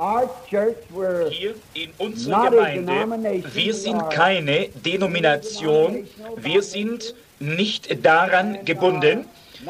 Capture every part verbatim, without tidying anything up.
Hier in unserer Gemeinde, wir sind keine Denomination, wir sind nicht daran gebunden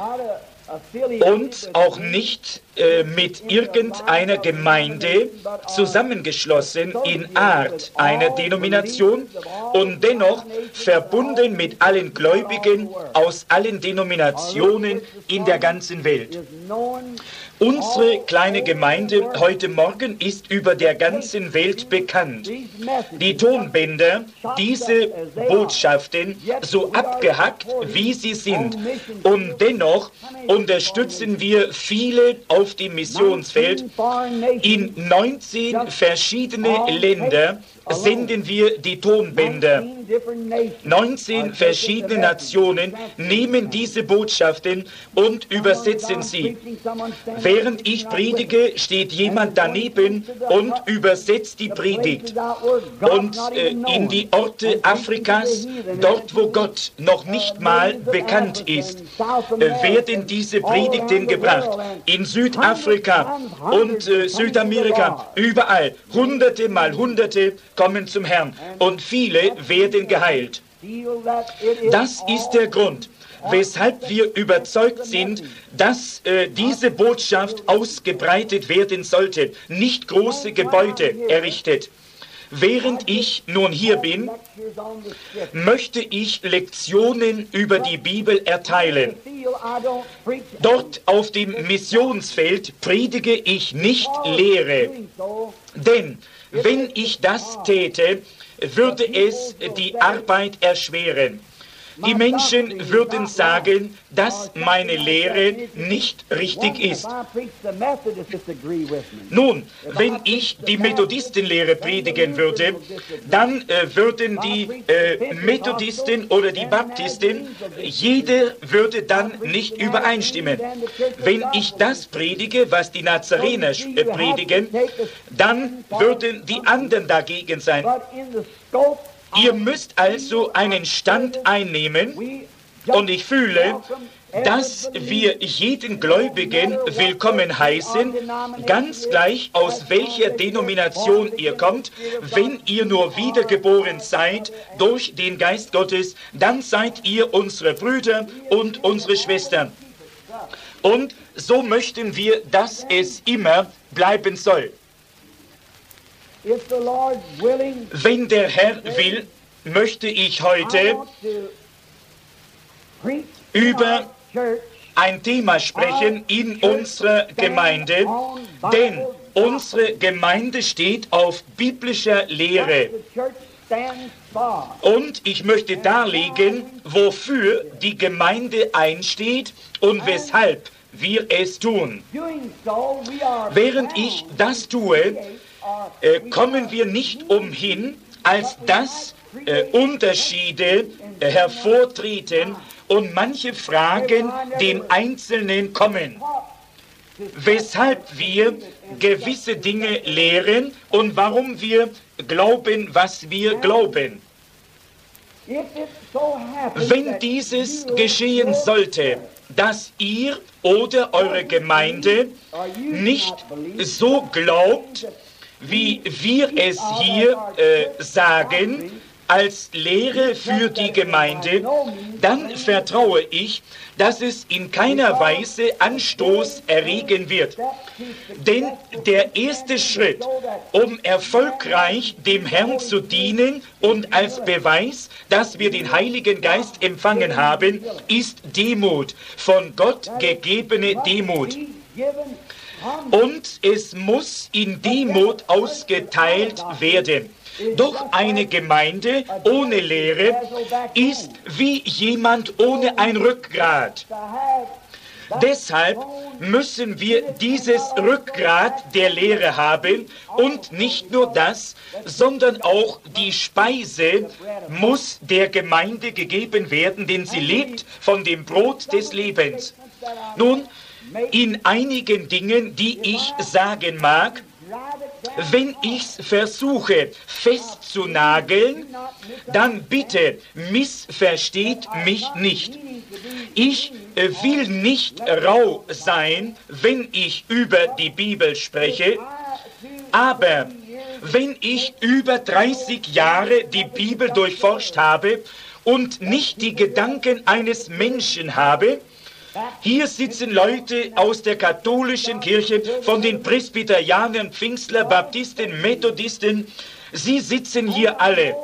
und auch nicht äh, mit irgendeiner Gemeinde zusammengeschlossen in Art einer Denomination und dennoch verbunden mit allen Gläubigen aus allen Denominationen in der ganzen Welt. Unsere kleine Gemeinde heute Morgen ist über der ganzen Welt bekannt. Die Tonbänder, diese Botschaften, so abgehackt wie sie sind. Und dennoch unterstützen wir viele auf dem Missionsfeld. In neunzehn verschiedene Länder senden wir die Tonbänder. neunzehn verschiedene Nationen nehmen diese Botschaften und übersetzen sie. Während ich predige, steht jemand daneben und übersetzt die Predigt. Und äh, in die Orte Afrikas, dort wo Gott noch nicht mal bekannt ist, äh, werden diese Predigten gebracht. In Südafrika und äh, Südamerika, überall, hunderte mal hunderte kommen zum Herrn und viele werden geheilt. Das ist der Grund, weshalb wir überzeugt sind, dass äh, diese Botschaft ausgebreitet werden sollte, nicht große Gebäude errichtet. Während ich nun hier bin, möchte ich Lektionen über die Bibel erteilen. Dort auf dem Missionsfeld predige ich nicht Lehre, denn wenn ich das täte, würde es die Arbeit erschweren. Die Menschen würden sagen, dass meine Lehre nicht richtig ist. Nun, wenn ich die Methodistenlehre predigen würde, dann äh, würden die äh, Methodisten oder die Baptisten, jeder würde dann nicht übereinstimmen. Wenn ich das predige, was die Nazarener äh, predigen, dann würden die anderen dagegen sein. Ihr müsst also einen Stand einnehmen und ich fühle, dass wir jeden Gläubigen willkommen heißen, ganz gleich aus welcher Denomination ihr kommt. Wenn ihr nur wiedergeboren seid durch den Geist Gottes, dann seid ihr unsere Brüder und unsere Schwestern. Und so möchten wir, dass es immer bleiben soll. Wenn der Herr will, möchte ich heute über ein Thema sprechen in unserer Gemeinde, denn unsere Gemeinde steht auf biblischer Lehre. Und ich möchte darlegen, wofür die Gemeinde einsteht und weshalb wir es tun. Während ich das tue, Äh, kommen wir nicht umhin, als dass äh, Unterschiede äh, hervortreten und manche Fragen dem Einzelnen kommen, weshalb wir gewisse Dinge lehren und warum wir glauben, was wir glauben. Wenn dieses geschehen sollte, dass ihr oder eure Gemeinde nicht so glaubt, wie wir es hier äh, sagen, als Lehre für die Gemeinde, dann vertraue ich, dass es in keiner Weise Anstoß erregen wird. Denn der erste Schritt, um erfolgreich dem Herrn zu dienen und als Beweis, dass wir den Heiligen Geist empfangen haben, ist Demut, von Gott gegebene Demut. Und es muss in Demut ausgeteilt werden. Doch eine Gemeinde ohne Lehre ist wie jemand ohne ein Rückgrat. Deshalb müssen wir dieses Rückgrat der Lehre haben und nicht nur das, sondern auch die Speise muss der Gemeinde gegeben werden, denn sie lebt von dem Brot des Lebens. Nun, in einigen Dingen, die ich sagen mag, wenn ich's versuche festzunageln, dann bitte missversteht mich nicht. Ich will nicht rau sein, wenn ich über die Bibel spreche, Aber wenn ich über dreißig Jahre die Bibel durchforscht habe und nicht die Gedanken eines Menschen habe, hier sitzen Leute aus der katholischen Kirche, von den Presbyterianern, Pfingstler, Baptisten, Methodisten. Sie sitzen hier alle.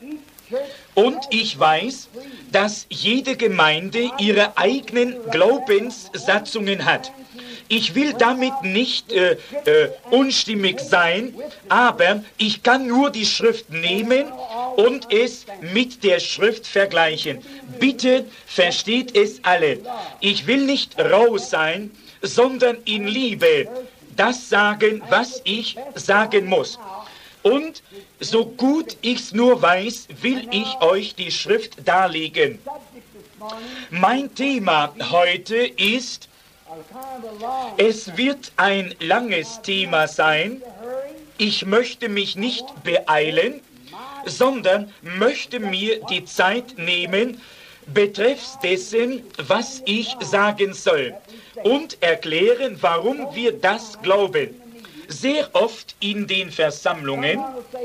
Und ich weiß, dass jede Gemeinde ihre eigenen Glaubenssatzungen hat. Ich will damit nicht äh, äh, unstimmig sein, aber ich kann nur die Schrift nehmen und es mit der Schrift vergleichen. Bitte versteht es alle. Ich will nicht rau sein, sondern in Liebe das sagen, was ich sagen muss. Und so gut ich's nur weiß, will ich euch die Schrift darlegen. Mein Thema heute ist, es wird ein langes Thema sein. Ich möchte mich nicht beeilen, sondern möchte mir die Zeit nehmen, betreffs dessen, was ich sagen soll, und erklären, warum wir das glauben. Sehr oft in den Versammlungen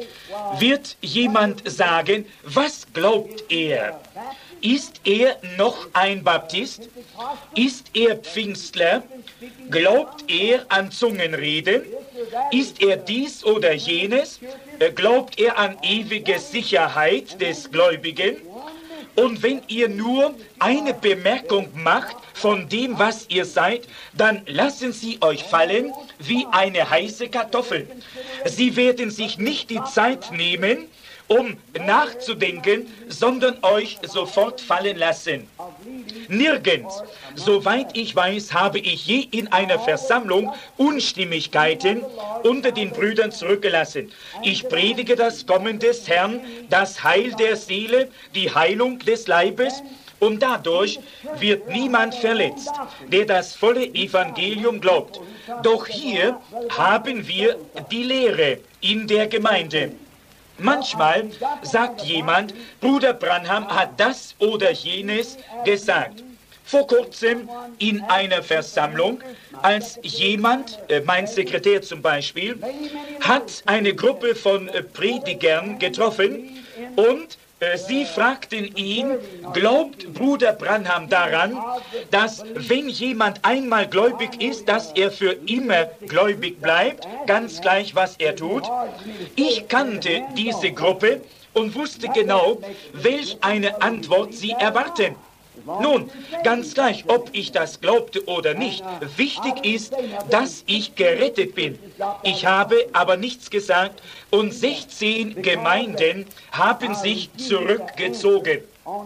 wird jemand sagen, was glaubt er? Ist er noch ein Baptist? Ist er Pfingstler? Glaubt er an Zungenreden? Ist er dies oder jenes? Glaubt er an ewige Sicherheit des Gläubigen? Und wenn ihr nur eine Bemerkung macht von dem, was ihr seid, dann lassen sie euch fallen wie eine heiße Kartoffel. Sie werden sich nicht die Zeit nehmen, um nachzudenken, sondern euch sofort fallen lassen. Nirgends, soweit ich weiß, habe ich je in einer Versammlung Unstimmigkeiten unter den Brüdern zurückgelassen. Ich predige das Kommen des Herrn, das Heil der Seele, die Heilung des Leibes, und dadurch wird niemand verletzt, der das volle Evangelium glaubt. Doch hier haben wir die Lehre in der Gemeinde. Manchmal sagt jemand, Bruder Branham hat das oder jenes gesagt. Vor kurzem in einer Versammlung, als jemand, äh, mein Sekretär zum Beispiel, hat eine Gruppe von äh, Predigern getroffen und äh, sie fragten ihn, glaubt Bruder Branham daran, dass wenn jemand einmal gläubig ist, dass er für immer gläubig bleibt, ganz gleich, was er tut? Ich kannte diese Gruppe und wusste genau, welch eine Antwort sie erwarten. Nun, ganz gleich, ob ich das glaubte oder nicht, wichtig ist, dass ich gerettet bin. Ich habe aber nichts gesagt und sechzehn Gemeinden haben sich zurückgezogen,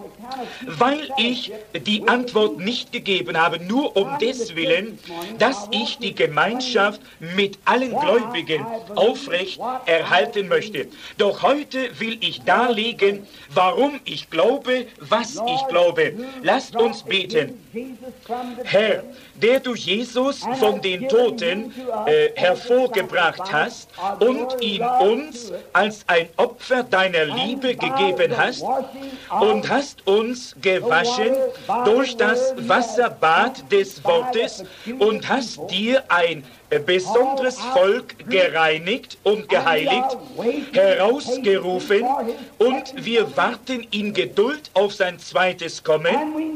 weil ich die Antwort nicht gegeben habe, nur um deswillen, dass ich die Gemeinschaft mit allen Gläubigen aufrecht erhalten möchte. Doch heute will ich darlegen, warum ich glaube, was ich glaube. Lasst uns beten. Herr, der du Jesus von den Toten äh, hervorgebracht hast und ihn uns als ein Opfer deiner Liebe gegeben hast und hast uns gewaschen durch das Wasserbad des Wortes und hast dir ein besonderes Volk gereinigt und geheiligt, herausgerufen, und wir warten in Geduld auf sein zweites Kommen.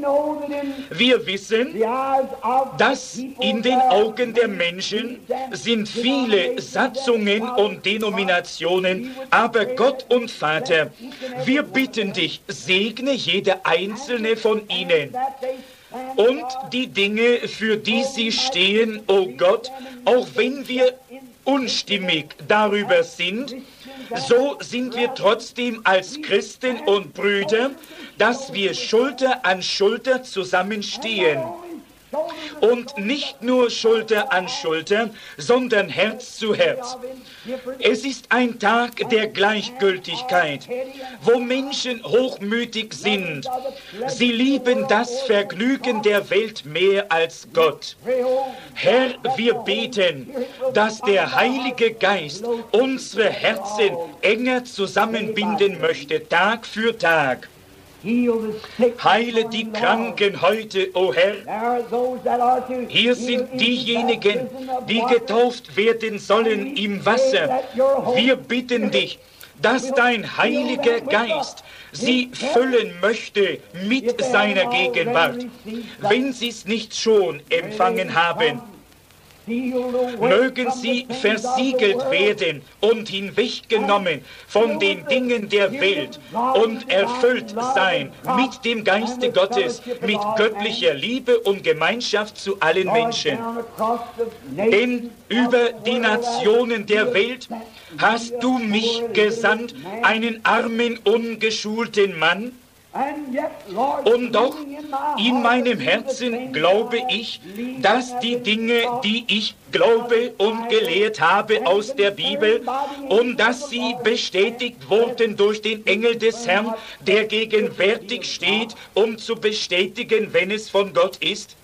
Wir wissen, dass in den Augen der Menschen sind viele Satzungen und Denominationen, aber Gott und Vater, wir bitten dich, segne jede einzelne von ihnen. Und die Dinge, für die sie stehen, o oh Gott, auch wenn wir unstimmig darüber sind, so sind wir trotzdem als Christen und Brüder, dass wir Schulter an Schulter zusammenstehen. Und nicht nur Schulter an Schulter, sondern Herz zu Herz. Es ist ein Tag der Gleichgültigkeit, wo Menschen hochmütig sind. Sie lieben das Vergnügen der Welt mehr als Gott. Herr, wir beten, dass der Heilige Geist unsere Herzen enger zusammenbinden möchte, Tag für Tag. Heile die Kranken heute, o Herr. Hier sind diejenigen, die getauft werden sollen im Wasser. Wir bitten dich, dass dein Heiliger Geist sie füllen möchte mit seiner Gegenwart, wenn sie es nicht schon empfangen haben. Mögen sie versiegelt werden und hinweggenommen von den Dingen der Welt und erfüllt sein mit dem Geiste Gottes, mit göttlicher Liebe und Gemeinschaft zu allen Menschen. Denn über die Nationen der Welt hast du mich gesandt, einen armen, ungeschulten Mann. Und doch in meinem Herzen glaube ich, dass die Dinge, die ich glaube und gelehrt habe aus der Bibel, und dass sie bestätigt wurden durch den Engel des Herrn, der gegenwärtig steht, um zu bestätigen, wenn es von Gott ist.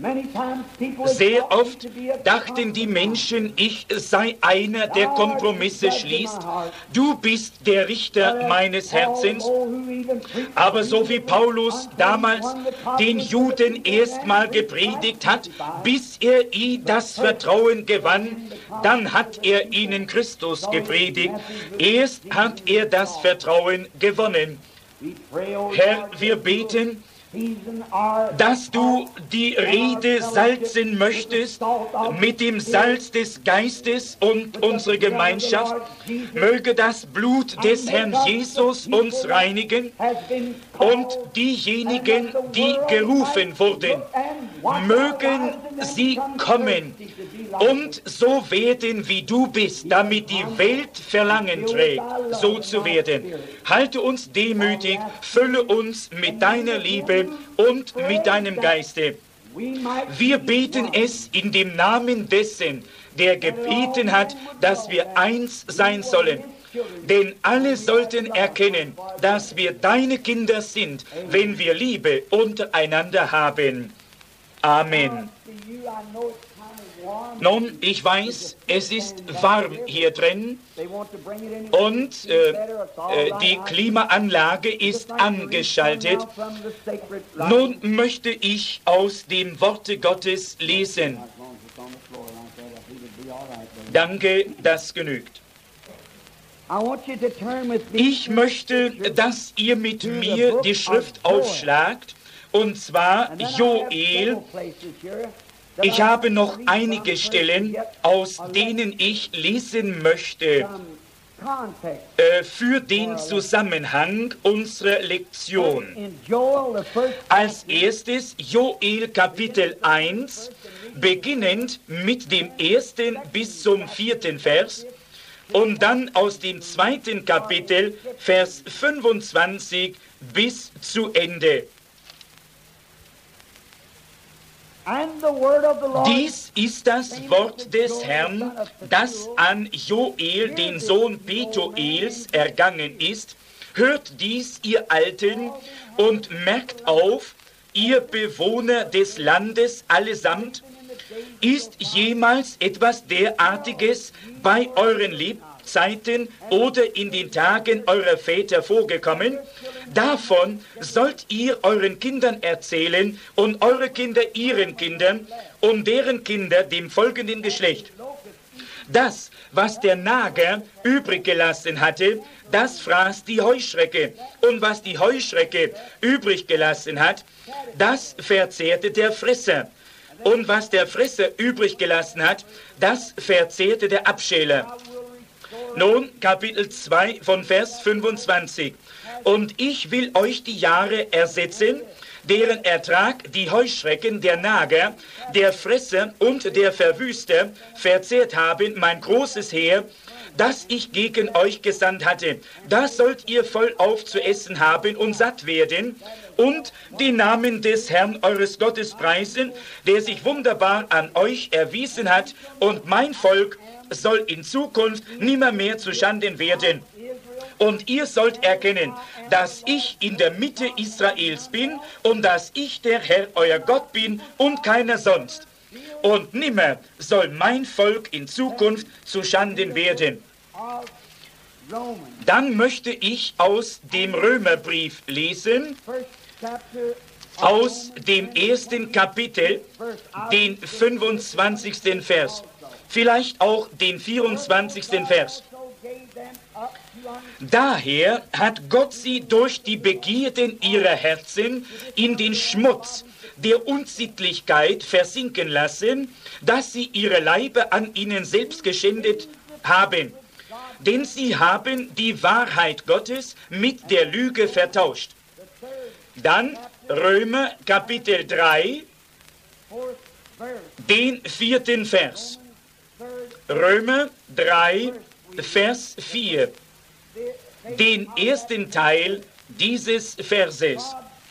Sehr oft dachten die Menschen, ich sei einer, der Kompromisse schließt. Du bist der Richter meines Herzens. Aber so wie Paulus damals den Juden erstmal gepredigt hat, bis er ihnen das Vertrauen gewann, dann hat er ihnen Christus gepredigt. Erst hat er das Vertrauen gewonnen. Herr, wir beten, dass du die Rede salzen möchtest mit dem Salz des Geistes und unsere Gemeinschaft. Möge das Blut des Herrn Jesus uns reinigen und diejenigen, die gerufen wurden, mögen sie kommen und so werden, wie du bist, damit die Welt Verlangen trägt, so zu werden. Halte uns demütig, fülle uns mit deiner Liebe und mit deinem Geiste. Wir beten es in dem Namen dessen, der gebeten hat, dass wir eins sein sollen. Denn alle sollten erkennen, dass wir deine Kinder sind, wenn wir Liebe untereinander haben. Amen. Nun, ich weiß, es ist warm hier drin und äh, äh, die Klimaanlage ist angeschaltet. Nun möchte ich aus dem Worte Gottes lesen. Danke, das genügt. Ich möchte, dass ihr mit mir die Schrift aufschlagt, und zwar Joel. Ich habe noch einige Stellen, aus denen ich lesen möchte, äh, für den Zusammenhang unserer Lektion. Als erstes Joel Kapitel eins, beginnend mit dem ersten bis zum vierten Vers, und dann aus dem zweiten Kapitel, Vers fünfundzwanzig bis zu Ende. Dies ist das Wort des Herrn, das an Joel, den Sohn Petuels, ergangen ist. Hört dies, ihr Alten, und merkt auf, ihr Bewohner des Landes allesamt. Ist jemals etwas derartiges bei euren Lebzeiten oder in den Tagen eurer Väter vorgekommen? Davon sollt ihr euren Kindern erzählen und eure Kinder ihren Kindern und deren Kinder dem folgenden Geschlecht. Das, was der Nager übrig gelassen hatte, das fraß die Heuschrecke. Und was die Heuschrecke übrig gelassen hat, das verzehrte der Fresser. Und was der Fresser übrig gelassen hat, das verzehrte der Abschäler. Nun, Kapitel zwei von Vers fünfundzwanzig. Und ich will euch die Jahre ersetzen, deren Ertrag die Heuschrecken, der Nager, der Fresser und der Verwüster verzehrt haben, mein großes Heer, das ich gegen euch gesandt hatte. Da sollt ihr vollauf zu essen haben und satt werden und den Namen des Herrn eures Gottes preisen, der sich wunderbar an euch erwiesen hat, und mein Volk soll in Zukunft nimmermehr zu Schanden werden. Und ihr sollt erkennen, dass ich in der Mitte Israels bin und dass ich der Herr, euer Gott bin und keiner sonst. Und nimmer soll mein Volk in Zukunft zu Schanden werden. Dann möchte ich aus dem Römerbrief lesen, aus dem ersten Kapitel, den fünfundzwanzigsten Vers, vielleicht auch den vierundzwanzigsten Vers. Daher hat Gott sie durch die Begierden ihrer Herzen in den Schmutz der Unsittlichkeit versinken lassen, dass sie ihre Leiber an ihnen selbst geschändet haben. Denn sie haben die Wahrheit Gottes mit der Lüge vertauscht. Dann Römer Kapitel drei, den vierten Vers. Römer drei, Vers vier. Den ersten Teil dieses Verses.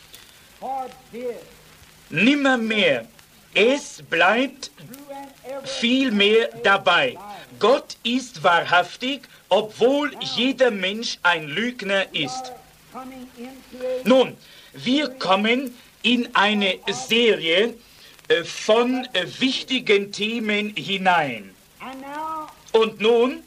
Nimmermehr, es bleibt vielmehr dabei. Gott ist wahrhaftig, obwohl jeder Mensch ein Lügner ist. Nun, wir kommen in eine Serie von wichtigen Themen hinein. Und nun,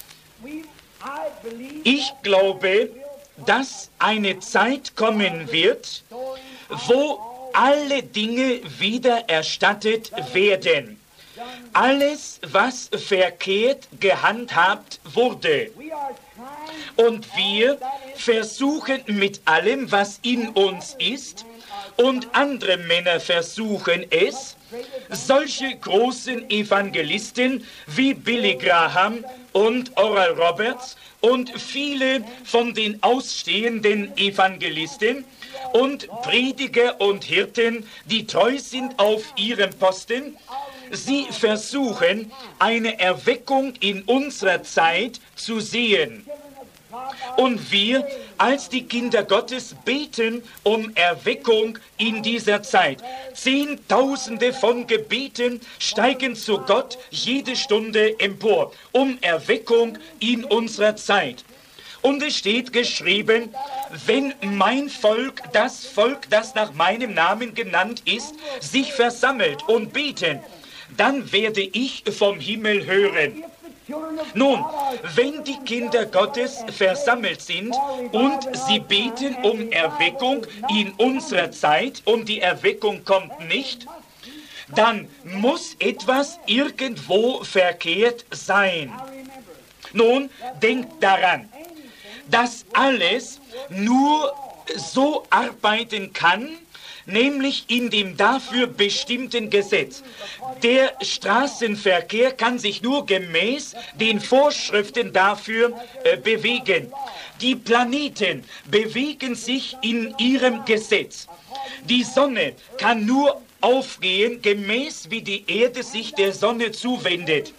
ich glaube, dass eine Zeit kommen wird, wo alle Dinge wiedererstattet werden. Alles, was verkehrt gehandhabt wurde. Und wir versuchen mit allem, was in uns ist, und andere Männer versuchen es, solche großen Evangelisten wie Billy Graham und Oral Roberts und viele von den ausstehenden Evangelisten und Prediger und Hirten, die treu sind auf ihrem Posten, sie versuchen, eine Erweckung in unserer Zeit zu sehen. Und wir als die Kinder Gottes beten um Erweckung in dieser Zeit. Zehntausende von Gebeten steigen zu Gott jede Stunde empor, um Erweckung in unserer Zeit. Und es steht geschrieben, wenn mein Volk, das Volk, das nach meinem Namen genannt ist, sich versammelt und beten, dann werde ich vom Himmel hören. Nun, wenn die Kinder Gottes versammelt sind und sie beten um Erweckung in unserer Zeit und die Erweckung kommt nicht, dann muss etwas irgendwo verkehrt sein. Nun, denkt daran, dass alles nur so arbeiten kann, nämlich in dem dafür bestimmten Gesetz. Der Straßenverkehr kann sich nur gemäß den Vorschriften dafür äh, bewegen. Die Planeten bewegen sich in ihrem Gesetz. Die Sonne kann nur aufgehen, gemäß wie die Erde sich der Sonne zuwendet.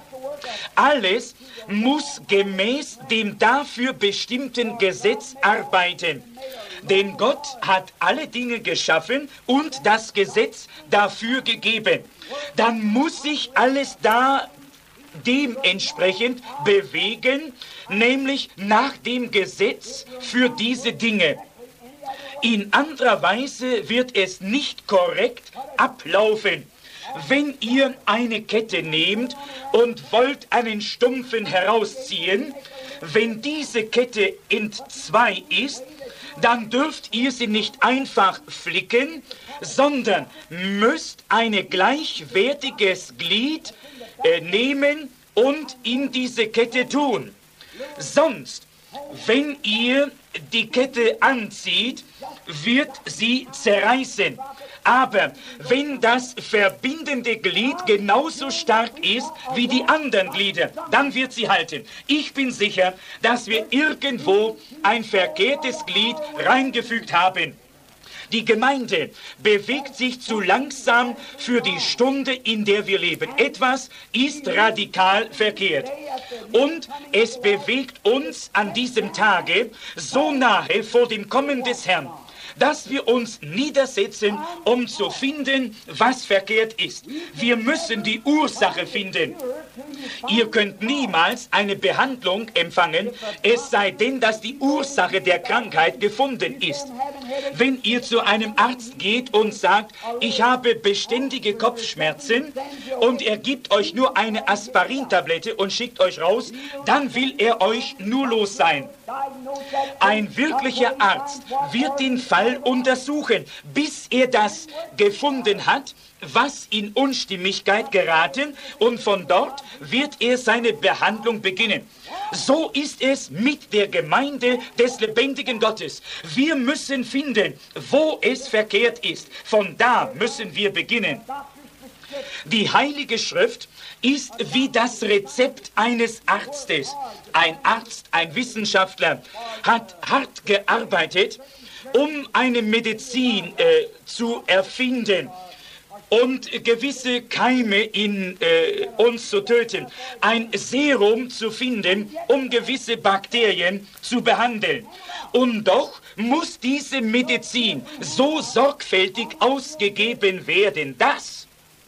Alles muss gemäß dem dafür bestimmten Gesetz arbeiten. Denn Gott hat alle Dinge geschaffen und das Gesetz dafür gegeben. Dann muss sich alles da dementsprechend bewegen, nämlich nach dem Gesetz für diese Dinge. In anderer Weise wird es nicht korrekt ablaufen. Wenn ihr eine Kette nehmt und wollt einen Stumpfen herausziehen, wenn diese Kette entzwei ist, dann dürft ihr sie nicht einfach flicken, sondern müsst ein gleichwertiges Glied äh, nehmen und in diese Kette tun. Sonst, wenn ihr die Kette anzieht, wird sie zerreißen. Aber wenn das verbindende Glied genauso stark ist wie die anderen Glieder, dann wird sie halten. Ich bin sicher, dass wir irgendwo ein verkehrtes Glied reingefügt haben. Die Gemeinde bewegt sich zu langsam für die Stunde, in der wir leben. Etwas ist radikal verkehrt. Und es bewegt uns an diesem Tage so nahe vor dem Kommen des Herrn, dass wir uns niedersetzen, um zu finden, was verkehrt ist. Wir müssen die Ursache finden. Ihr könnt niemals eine Behandlung empfangen, es sei denn, dass die Ursache der Krankheit gefunden ist. Wenn ihr zu einem Arzt geht und sagt, ich habe beständige Kopfschmerzen und er gibt euch nur eine Aspirintablette und schickt euch raus, dann will er euch nur los sein. Ein wirklicher Arzt wird den Fall untersuchen, bis er das gefunden hat, was in Unstimmigkeit geraten, und von dort wird er seine Behandlung beginnen. So ist es mit der Gemeinde des lebendigen Gottes. Wir müssen finden, wo es verkehrt ist. Von da müssen wir beginnen. Die Heilige Schrift ist wie das Rezept eines Arztes. Ein Arzt, ein Wissenschaftler, hat hart gearbeitet, um eine Medizin äh, zu erfinden und gewisse Keime in äh, uns zu töten, ein Serum zu finden, um gewisse Bakterien zu behandeln. Und doch muss diese Medizin so sorgfältig ausgegeben werden, dass,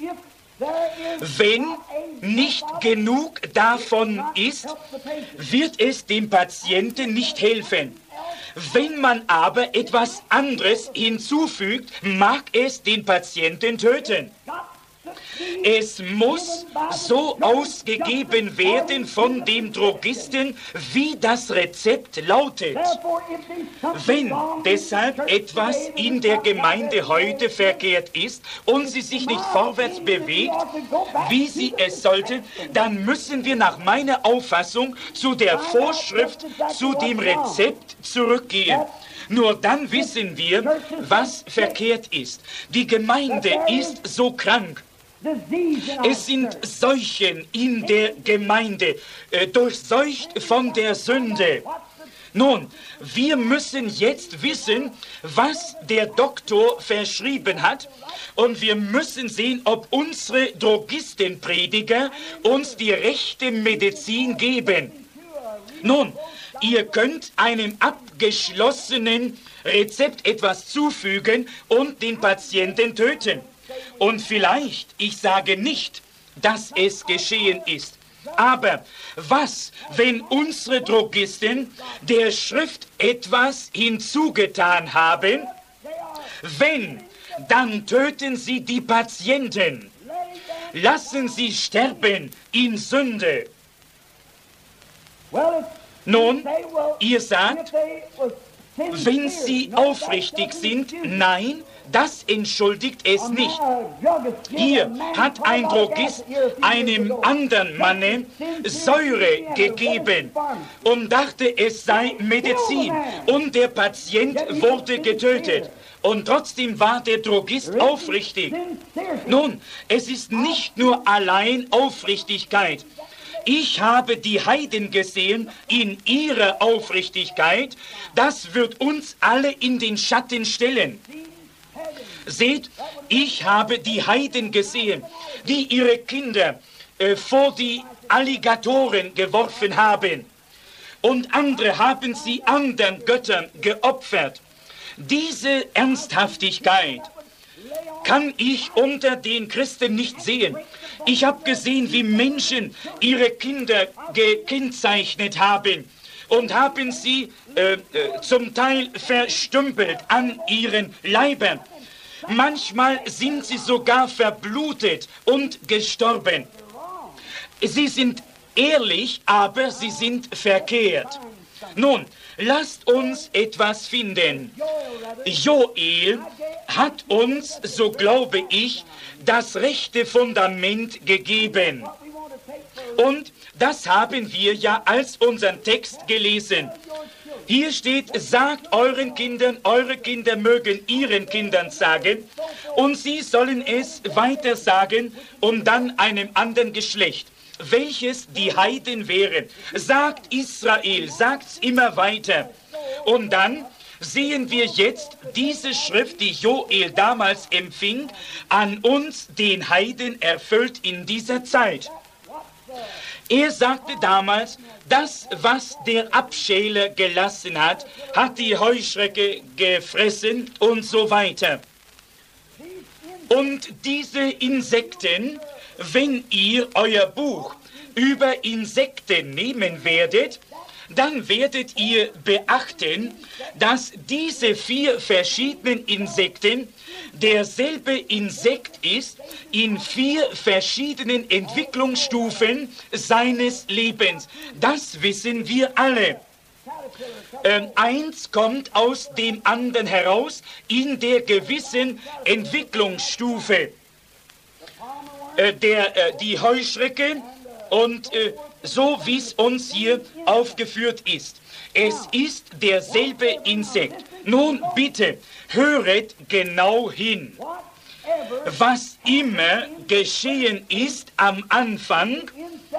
wenn nicht genug davon ist, wird es dem Patienten nicht helfen. Wenn man aber etwas anderes hinzufügt, mag es den Patienten töten. Es muss so ausgegeben werden von dem Drogisten, wie das Rezept lautet. Wenn deshalb etwas in der Gemeinde heute verkehrt ist und sie sich nicht vorwärts bewegt, wie sie es sollte, dann müssen wir nach meiner Auffassung zu der Vorschrift, zu dem Rezept zurückgehen. Nur dann wissen wir, was verkehrt ist. Die Gemeinde ist so krank. Es sind Seuchen in der Gemeinde, äh, durchseucht von der Sünde. Nun, wir müssen jetzt wissen, was der Doktor verschrieben hat, und wir müssen sehen, ob unsere Drogistenprediger uns die rechte Medizin geben. Nun, ihr könnt einem abgeschlossenen Rezept etwas zufügen und den Patienten töten. Und vielleicht, ich sage nicht, dass es geschehen ist, aber was, wenn unsere Drogisten der Schrift etwas hinzugetan haben? Wenn, dann töten sie die Patienten. Lassen sie sterben in Sünde. Nun, ihr sagt, wenn sie aufrichtig sind, nein, das entschuldigt es nicht. Hier hat ein Drogist einem anderen Manne Säure gegeben und dachte, es sei Medizin, und der Patient wurde getötet. Und trotzdem war der Drogist aufrichtig. Nun, es ist nicht nur allein Aufrichtigkeit. Ich habe die Heiden gesehen in ihrer Aufrichtigkeit. Das wird uns alle in den Schatten stellen. Seht, ich habe die Heiden gesehen, die ihre Kinder äh, vor die Alligatoren geworfen haben. Und andere haben sie anderen Göttern geopfert. Diese Ernsthaftigkeit kann ich unter den Christen nicht sehen. Ich habe gesehen, wie Menschen ihre Kinder gekennzeichnet haben und haben sie äh, äh, zum Teil verstümpelt an ihren Leibern. Manchmal sind sie sogar verblutet und gestorben. Sie sind ehrlich, aber sie sind verkehrt. Nun, lasst uns etwas finden. Joel hat uns, so glaube ich, das rechte Fundament gegeben. Und das haben wir ja als unseren Text gelesen. Hier steht, sagt euren Kindern, eure Kinder mögen ihren Kindern sagen, und sie sollen es weiter sagen und dann einem anderen Geschlecht, welches die Heiden wären. Sagt Israel, sagt's immer weiter. Und dann sehen wir jetzt diese Schrift, die Joel damals empfing, an uns, den Heiden, erfüllt in dieser Zeit. Er sagte damals, das, was der Abschäler gelassen hat, hat die Heuschrecke gefressen und so weiter. Und diese Insekten, wenn ihr euer Buch über Insekten nehmen werdet, dann werdet ihr beachten, dass diese vier verschiedenen Insekten derselbe Insekt ist in vier verschiedenen Entwicklungsstufen seines Lebens. Das wissen wir alle. Ähm, eins kommt aus dem anderen heraus in der gewissen Entwicklungsstufe. Äh, der, äh, die Heuschrecke und äh, so wie es uns hier aufgeführt ist. Es ist derselbe Insekt. Nun bitte, höret genau hin. Was immer geschehen ist am Anfang,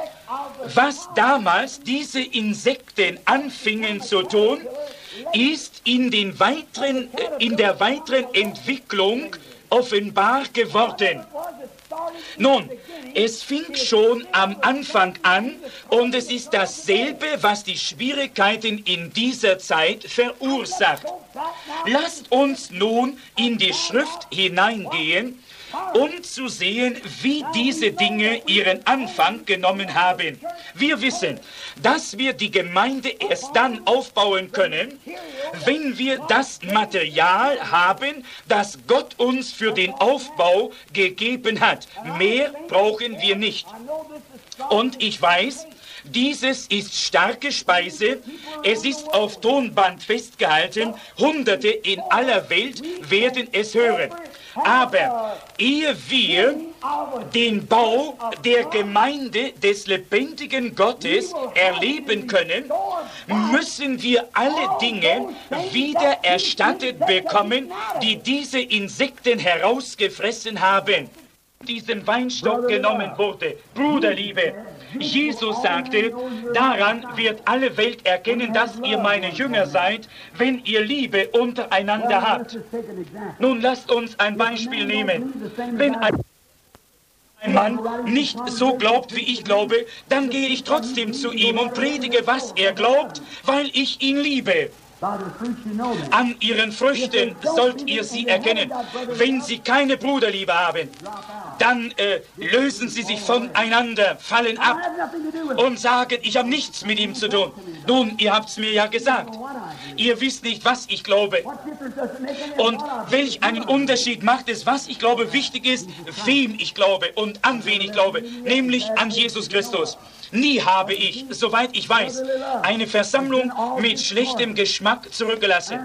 was damals diese Insekten anfingen zu tun, ist in, den weiteren, in der weiteren Entwicklung offenbar geworden. Nun, es fing schon am Anfang an und es ist dasselbe, was die Schwierigkeiten in dieser Zeit verursacht. Lasst uns nun in die Schrift hineingehen, um zu sehen, wie diese Dinge ihren Anfang genommen haben. Wir wissen, dass wir die Gemeinde erst dann aufbauen können, wenn wir das Material haben, das Gott uns für den Aufbau gegeben hat. Mehr brauchen wir nicht. Und ich weiß, dieses ist starke Speise, es ist auf Tonband festgehalten, Hunderte in aller Welt werden es hören. Aber ehe wir den Bau der Gemeinde des lebendigen Gottes erleben können, müssen wir alle Dinge wieder erstattet bekommen, die diese Insekten herausgefressen haben. Diesen Weinstock genommen wurde. Bruderliebe, Jesus sagte, daran wird alle Welt erkennen, dass ihr meine Jünger seid, wenn ihr Liebe untereinander habt. Nun lasst uns ein Beispiel nehmen. Wenn ein Mann nicht so glaubt, wie ich glaube, dann gehe ich trotzdem zu ihm und predige, was er glaubt, weil ich ihn liebe. An ihren Früchten sollt ihr sie erkennen. Wenn sie keine Bruderliebe haben, dann äh, lösen sie sich voneinander, fallen ab und sagen, ich habe nichts mit ihm zu tun. Nun, ihr habt es mir ja gesagt. Ihr wisst nicht, was ich glaube. Und welch einen Unterschied macht es, was ich glaube, wichtig ist, wem ich glaube und an wen ich glaube, nämlich an Jesus Christus. Nie habe ich, soweit ich weiß, eine Versammlung mit schlechtem Geschmack zurückgelassen.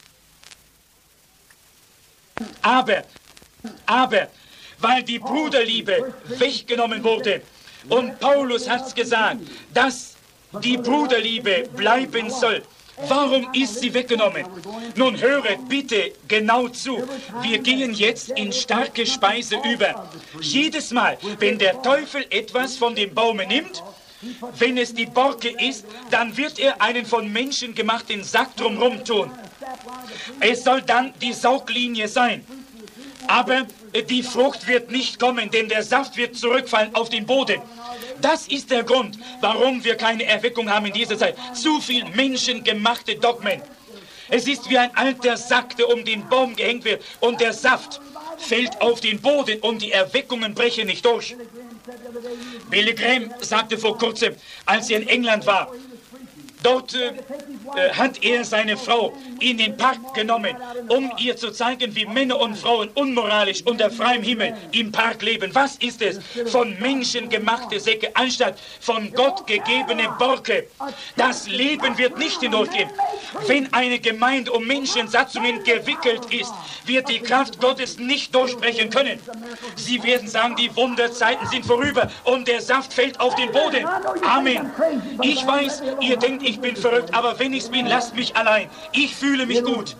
Aber, aber, weil die Bruderliebe weggenommen wurde, und Paulus hat es gesagt, dass die Bruderliebe bleiben soll. Warum ist sie weggenommen? Nun höret bitte genau zu. Wir gehen jetzt in starke Speise über. Jedes Mal, wenn der Teufel etwas von dem Baume nimmt, wenn es die Borke ist, dann wird er einen von Menschen gemachten Sack drumherum tun. Es soll dann die Sauglinie sein. Aber die Frucht wird nicht kommen, denn der Saft wird zurückfallen auf den Boden. Das ist der Grund, warum wir keine Erweckung haben in dieser Zeit. Zu viel menschengemachte Dogmen. Es ist wie ein alter Sack, der um den Baum gehängt wird und der Saft fällt auf den Boden und die Erweckungen brechen nicht durch. Billy Graham sagte vor kurzem, als er in England war, dort äh, äh, hat er seine Frau in den Park genommen, um ihr zu zeigen, wie Männer und Frauen unmoralisch unter freiem Himmel im Park leben. Was ist es? Von Menschen gemachte Säcke, anstatt von Gott gegebene Borke. Das Leben wird nicht hindurchgehen. Wenn eine Gemeinde um Menschensatzungen gewickelt ist, wird die Kraft Gottes nicht durchbrechen können. Sie werden sagen, die Wunderzeiten sind vorüber und der Saft fällt auf den Boden. Amen. Ich weiß, ihr denkt, ich bin verrückt, aber wenn ich's bin, lasst mich allein. Ich fühle mich gut.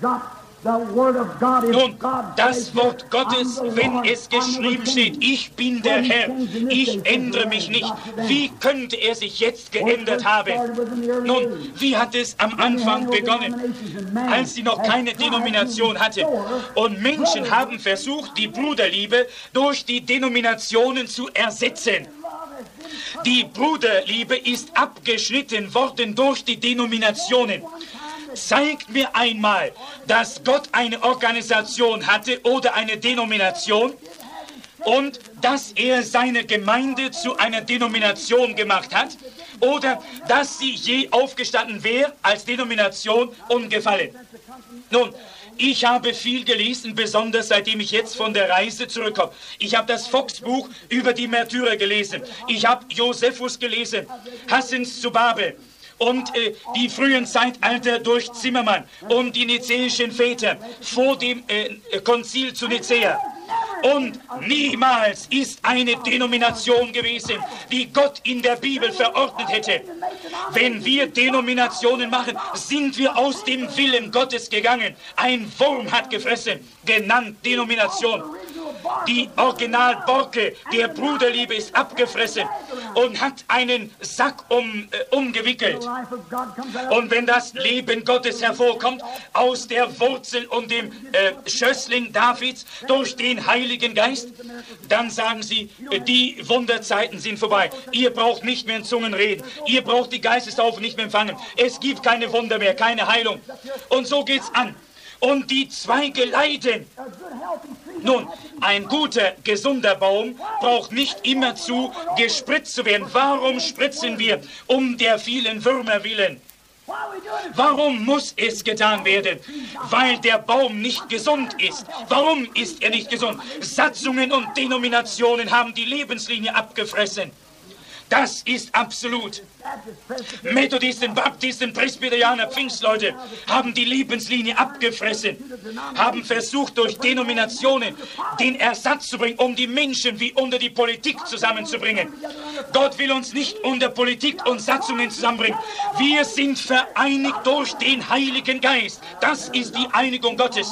Nun, das Wort Gottes, wenn es geschrieben steht, ich bin der Herr, ich ändere mich nicht. Wie könnte er sich jetzt geändert haben? Nun, wie hat es am Anfang begonnen, als sie noch keine Denomination hatte? Und Menschen haben versucht, die Bruderliebe durch die Denominationen zu ersetzen. Die Bruderliebe ist abgeschnitten worden durch die Denominationen. Zeigt mir einmal, dass Gott eine Organisation hatte oder eine Denomination. und dass er seine Gemeinde zu einer Denomination gemacht hat oder dass sie je aufgestanden wäre als Denomination ungefallen. Nun, ich habe viel gelesen, besonders seitdem ich jetzt von der Reise zurückkomme. Ich habe das Fox-Buch über die Märtyrer gelesen. Ich habe Josephus gelesen, Hassens zu Babel und äh, die frühen Zeitalter durch Zimmermann und die nizäischen Väter vor dem äh, Konzil zu Nicäa. Und niemals ist eine Denomination gewesen, die Gott in der Bibel verordnet hätte. Wenn wir Denominationen machen, sind wir aus dem Willen Gottes gegangen. Ein Wurm hat gefressen, genannt Denomination. Die Originalborke der Bruderliebe ist abgefressen und hat einen Sack um, äh, umgewickelt. Und wenn das Leben Gottes hervorkommt, aus der Wurzel und dem äh, Schössling Davids durch den Heiligen Geist, dann sagen sie, äh, die Wunderzeiten sind vorbei. Ihr braucht nicht mehr in Zungen reden. Ihr braucht die Geistestaufe nicht mehr empfangen. Es gibt keine Wunder mehr, keine Heilung. Und so geht's an. Und die Zweige leiden. Nun, ein guter, gesunder Baum braucht nicht immerzu gespritzt zu werden. Warum spritzen wir? Um der vielen Würmer willen. Warum muss es getan werden? Weil der Baum nicht gesund ist. Warum ist er nicht gesund? Satzungen und Denominationen haben die Lebenslinie abgefressen. Das ist absolut. Methodisten, Baptisten, Presbyterianer, Pfingstleute haben die Lebenslinie abgefressen, haben versucht, durch Denominationen den Ersatz zu bringen, um die Menschen wie unter die Politik zusammenzubringen. Gott will uns nicht unter Politik und Satzungen zusammenbringen. Wir sind vereinigt durch den Heiligen Geist. Das ist die Einigung Gottes.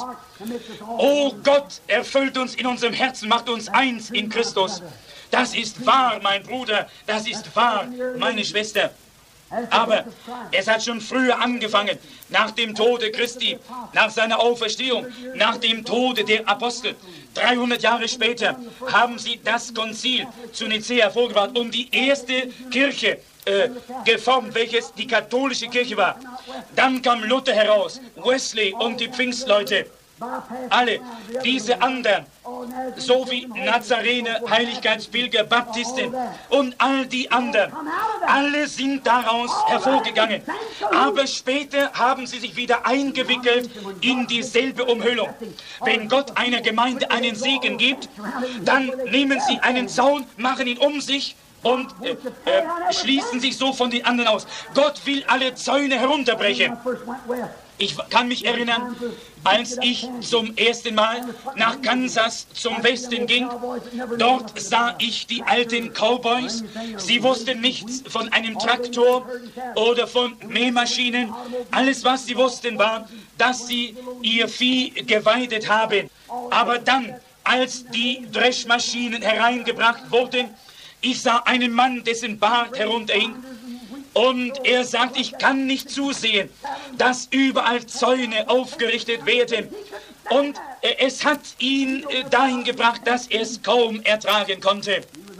Oh Gott, erfüllt uns in unserem Herzen, macht uns eins in Christus. Das ist wahr, mein Bruder, das ist wahr, meine Schwester. Aber es hat schon früher angefangen, nach dem Tode Christi, nach seiner Auferstehung, nach dem Tode der Apostel. dreihundert Jahre später haben sie das Konzil zu Nicäa vorgebracht und die erste Kirche äh, geformt, welches die katholische Kirche war. Dann kam Luther heraus, Wesley und die Pfingstleute. Alle diese anderen, so wie Nazarener, Heiligkeitspilger, Baptisten und all die anderen, alle sind daraus hervorgegangen. Aber später haben sie sich wieder eingewickelt in dieselbe Umhüllung. Wenn Gott einer Gemeinde einen Segen gibt, dann nehmen sie einen Zaun, machen ihn um sich und äh, äh, schließen sich so von den anderen aus. Gott will alle Zäune herunterbrechen. Ich kann mich erinnern, als ich zum ersten Mal nach Kansas zum Westen ging, dort sah ich die alten Cowboys. Sie wussten nichts von einem Traktor oder von Mähmaschinen. Alles, was sie wussten, war, dass sie ihr Vieh geweidet haben. Aber dann, als die Dreschmaschinen hereingebracht wurden, ich sah einen Mann, dessen Bart herunterhing. Und er sagt, ich kann nicht zusehen, dass überall Zäune aufgerichtet werden. Und es hat ihn dahin gebracht, dass er es kaum ertragen konnte.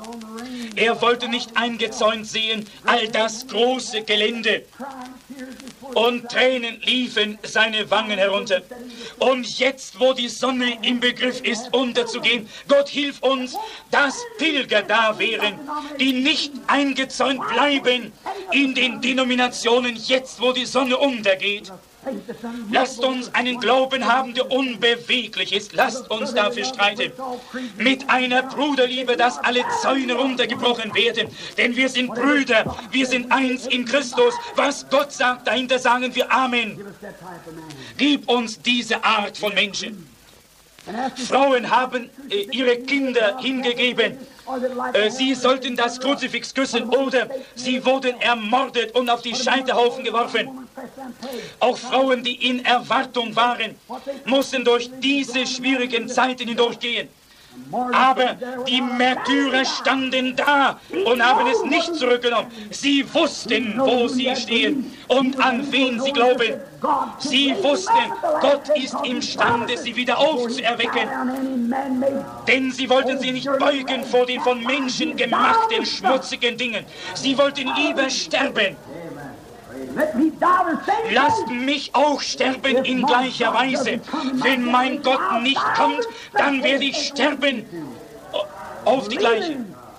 Er wollte nicht eingezäunt sehen, all das große Gelände. Und Tränen liefen seine Wangen herunter. Und jetzt, wo die Sonne im Begriff ist, unterzugehen, Gott hilf uns, dass Pilger da wären, die nicht eingezäunt bleiben in den Denominationen, jetzt, wo die Sonne untergeht. Lasst uns einen Glauben haben, der unbeweglich ist. Lasst uns dafür streiten. Mit einer Bruderliebe, dass alle Zäune runtergebrochen werden. Denn wir sind Brüder, wir sind eins in Christus. Was Gott sagt, dahinter sagen wir Amen. Gib uns diese Art von Menschen. Frauen haben äh, ihre Kinder hingegeben. Äh, sie sollten das Kruzifix küssen oder sie wurden ermordet und auf die Scheiterhaufen geworfen. Auch Frauen, die in Erwartung waren, mussten durch diese schwierigen Zeiten hindurchgehen. Aber die Märtyrer standen da und haben es nicht zurückgenommen. Sie wussten, wo sie stehen und an wen sie glauben. Sie wussten, Gott ist imstande, sie wieder aufzuerwecken. Denn sie wollten sie nicht beugen vor den von Menschen gemachten, schmutzigen Dingen. Sie wollten lieber sterben. Lasst mich auch sterben in gleicher Weise. Wenn mein Gott nicht kommt, dann werde ich sterben. auf die gleiche.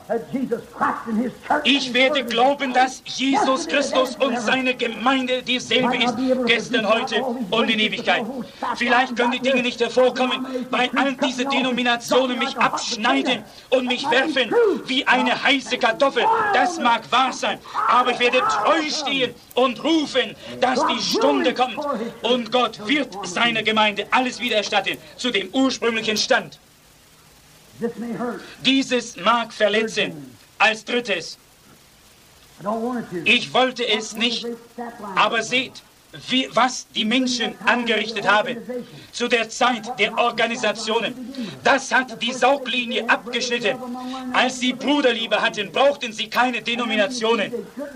Ich werde glauben, dass Jesus Christus und seine Gemeinde dieselbe ist, gestern, heute und in Ewigkeit. Vielleicht können die Dinge nicht hervorkommen, weil all diese Denominationen mich abschneiden und mich werfen wie eine heiße Kartoffel. Das mag wahr sein, aber ich werde treu stehen und rufen, dass die Stunde kommt und Gott wird seiner Gemeinde alles wiedererstatten zu dem ursprünglichen Stand. Dieses mag verletzen. Als drittes, ich wollte es nicht, aber seht, wie, was die Menschen angerichtet haben zu der Zeit der Organisationen. Das hat die Sauglinie abgeschnitten. Als sie Bruderliebe hatten, brauchten sie keine Denominationen.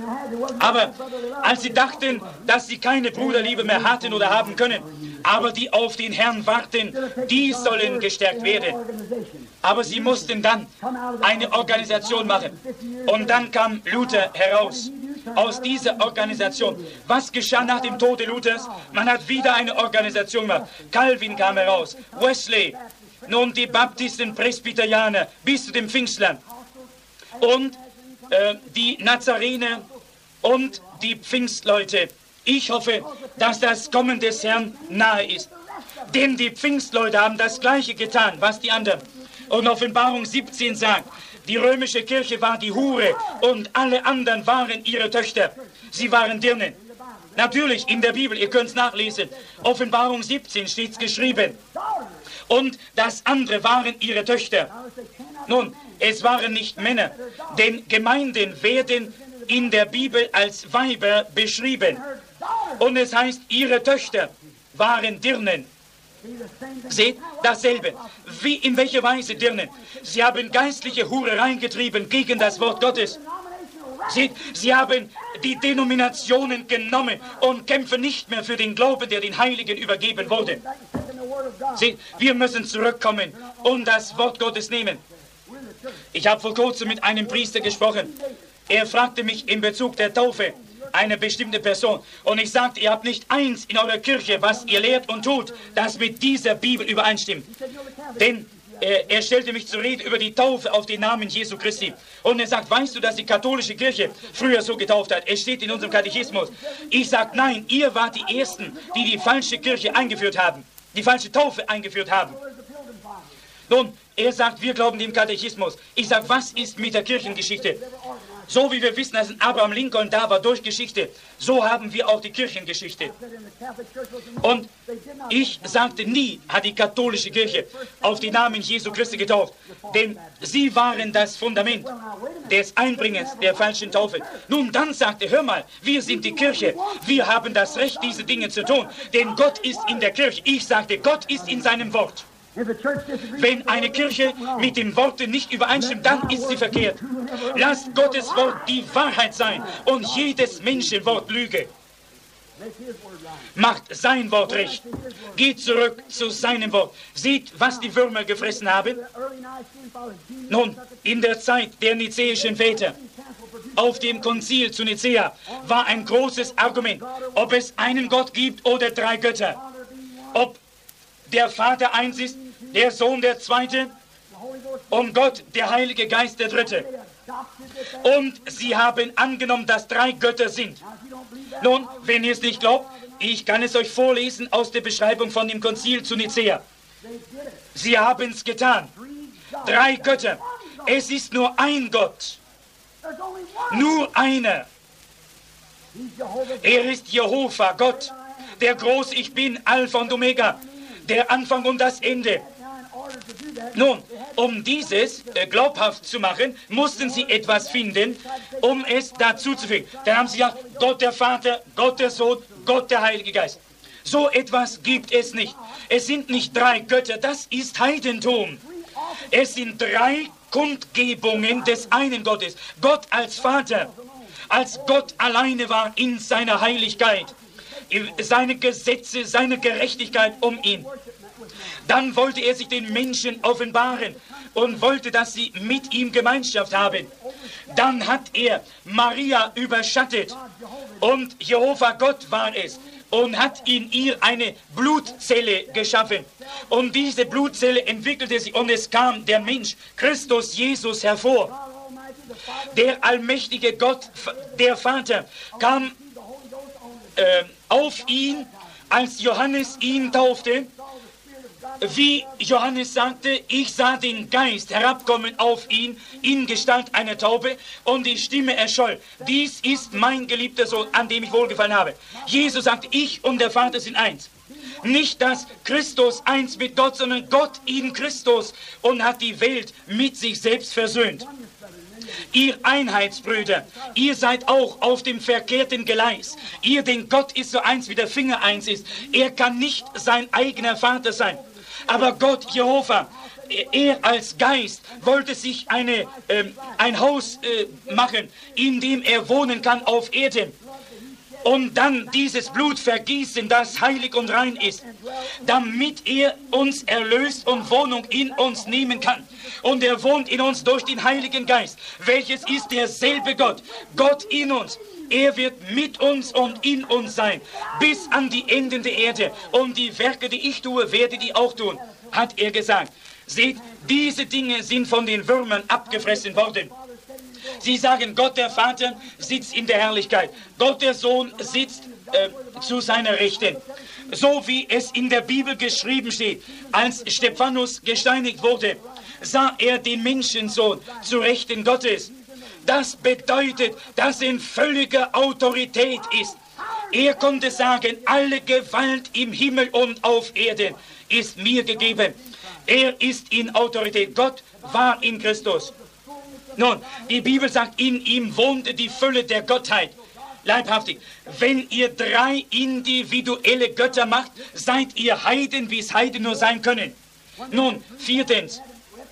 Aber als sie dachten, dass sie keine Bruderliebe mehr hatten oder haben können, aber die auf den Herrn warten, die sollen gestärkt werden. Aber sie mussten dann eine Organisation machen. Und dann kam Luther heraus. Aus dieser Organisation. Was geschah nach dem Tode Luthers? Man hat wieder eine Organisation gemacht. Calvin kam heraus. Wesley. Nun die Baptisten, Presbyterianer bis zu den Pfingstlern. Und äh, die Nazarener und die Pfingstleute. Ich hoffe, dass das Kommen des Herrn nahe ist. Denn die Pfingstleute haben das Gleiche getan, was die anderen. Und Offenbarung siebzehn sagt, die römische Kirche war die Hure und alle anderen waren ihre Töchter. Sie waren Dirnen. Natürlich in der Bibel, ihr könnt es nachlesen. Offenbarung siebzehn steht es geschrieben. Und das andere waren ihre Töchter. Nun, es waren nicht Männer, denn Gemeinden werden in der Bibel als Weiber beschrieben. Und es heißt, ihre Töchter waren Dirnen. Seht, dasselbe. Wie, in welcher Weise Dirnen? Sie haben geistliche Hurereien getrieben gegen das Wort Gottes. Seht, sie haben die Denominationen genommen und kämpfen nicht mehr für den Glauben, der den Heiligen übergeben wurde. Seht, wir müssen zurückkommen und das Wort Gottes nehmen. Ich habe vor kurzem mit einem Priester gesprochen. Er fragte mich in Bezug der Taufe, eine bestimmte Person. Und ich sagte, ihr habt nicht eins in eurer Kirche, was ihr lehrt und tut, das mit dieser Bibel übereinstimmt. Denn äh, er stellte mich zur Rede über die Taufe auf den Namen Jesu Christi. Und er sagt, weißt du, dass die katholische Kirche früher so getauft hat? Es steht in unserem Katechismus. Ich sage, nein, ihr wart die Ersten, die die falsche Kirche eingeführt haben, die falsche Taufe eingeführt haben. Nun, er sagt, wir glauben dem Katechismus. Ich sage, was ist mit der Kirchengeschichte? So wie wir wissen, dass ein Abraham Lincoln da war durch Geschichte, so haben wir auch die Kirchengeschichte. Und ich sagte, nie hat die katholische Kirche auf den Namen Jesu Christi getauft, denn sie waren das Fundament des Einbringens der falschen Taufe. Nun, dann sagte, hör mal, wir sind die Kirche, wir haben das Recht, diese Dinge zu tun, denn Gott ist in der Kirche. Ich sagte, Gott ist in seinem Wort. Wenn eine Kirche mit den Worten nicht übereinstimmt, dann ist sie verkehrt. Lasst Gottes Wort die Wahrheit sein und jedes Menschenwort Lüge. Macht sein Wort recht. Geht zurück zu seinem Wort. Seht, was die Würmer gefressen haben. Nun, in der Zeit der nizäischen Väter, auf dem Konzil zu Nicäa, war ein großes Argument, ob es einen Gott gibt oder drei Götter. Ob der Vater eins ist, der Sohn der Zweite und Gott, der Heilige Geist, der Dritte. Und sie haben angenommen, dass drei Götter sind. Nun, wenn ihr es nicht glaubt, ich kann es euch vorlesen aus der Beschreibung von dem Konzil zu Nicäa. Sie haben es getan. Drei Götter. Es ist nur ein Gott. Nur einer. Er ist Jehova, Gott, der groß ich bin, Alpha und Omega, der Anfang und das Ende. Nun, um dieses äh, glaubhaft zu machen, mussten sie etwas finden, um es dazu zu fügen. Dann haben sie gesagt, Gott der Vater, Gott der Sohn, Gott der Heilige Geist. So etwas gibt es nicht. Es sind nicht drei Götter, das ist Heidentum. Es sind drei Kundgebungen des einen Gottes. Gott als Vater, als Gott alleine war in seiner Heiligkeit. Seine Gesetze, seine Gerechtigkeit um ihn. Dann wollte er sich den Menschen offenbaren und wollte, dass sie mit ihm Gemeinschaft haben. Dann hat er Maria überschattet und Jehova Gott war es. und hat in ihr eine Blutzelle geschaffen. Und diese Blutzelle entwickelte sich und es kam der Mensch, Christus Jesus, hervor. Der allmächtige Gott, der Vater, kam äh, auf ihn, als Johannes ihn taufte. Wie Johannes sagte, ich sah den Geist herabkommen auf ihn in Gestalt einer Taube und die Stimme erscholl. Dies ist mein geliebter Sohn, an dem ich wohlgefallen habe. Jesus sagte, ich und der Vater sind eins. Nicht, dass Christus eins mit Gott, sondern Gott in Christus und hat die Welt mit sich selbst versöhnt. Ihr Einheitsbrüder, ihr seid auch auf dem verkehrten Gleis. Ihr, denn Gott ist so eins, wie der Finger eins ist. Er kann nicht sein eigener Vater sein. Aber Gott, Jehova, er als Geist wollte sich eine, äh, ein Haus äh, machen, in dem er wohnen kann auf Erden. Und dann dieses Blut vergießen, das heilig und rein ist, damit er uns erlöst und Wohnung in uns nehmen kann. Und er wohnt in uns durch den Heiligen Geist, welches ist derselbe Gott, Gott in uns. Er wird mit uns und in uns sein, bis an die Enden der Erde. Und die Werke, die ich tue, werde die auch tun, hat er gesagt. Seht, diese Dinge sind von den Würmern abgefressen worden. Sie sagen, Gott der Vater sitzt in der Herrlichkeit. Gott der Sohn sitzt äh, zu seiner Rechten. So wie es in der Bibel geschrieben steht, als Stephanus gesteinigt wurde, sah er den Menschensohn zu Rechten Gottes. Das bedeutet, dass er in völliger Autorität ist. Er konnte sagen, alle Gewalt im Himmel und auf Erden ist mir gegeben. Er ist in Autorität. Gott war in Christus. Nun, die Bibel sagt, in ihm wohnte die Fülle der Gottheit. Leibhaftig. Wenn ihr drei individuelle Götter macht, seid ihr Heiden, wie es Heiden nur sein können. Nun, viertens.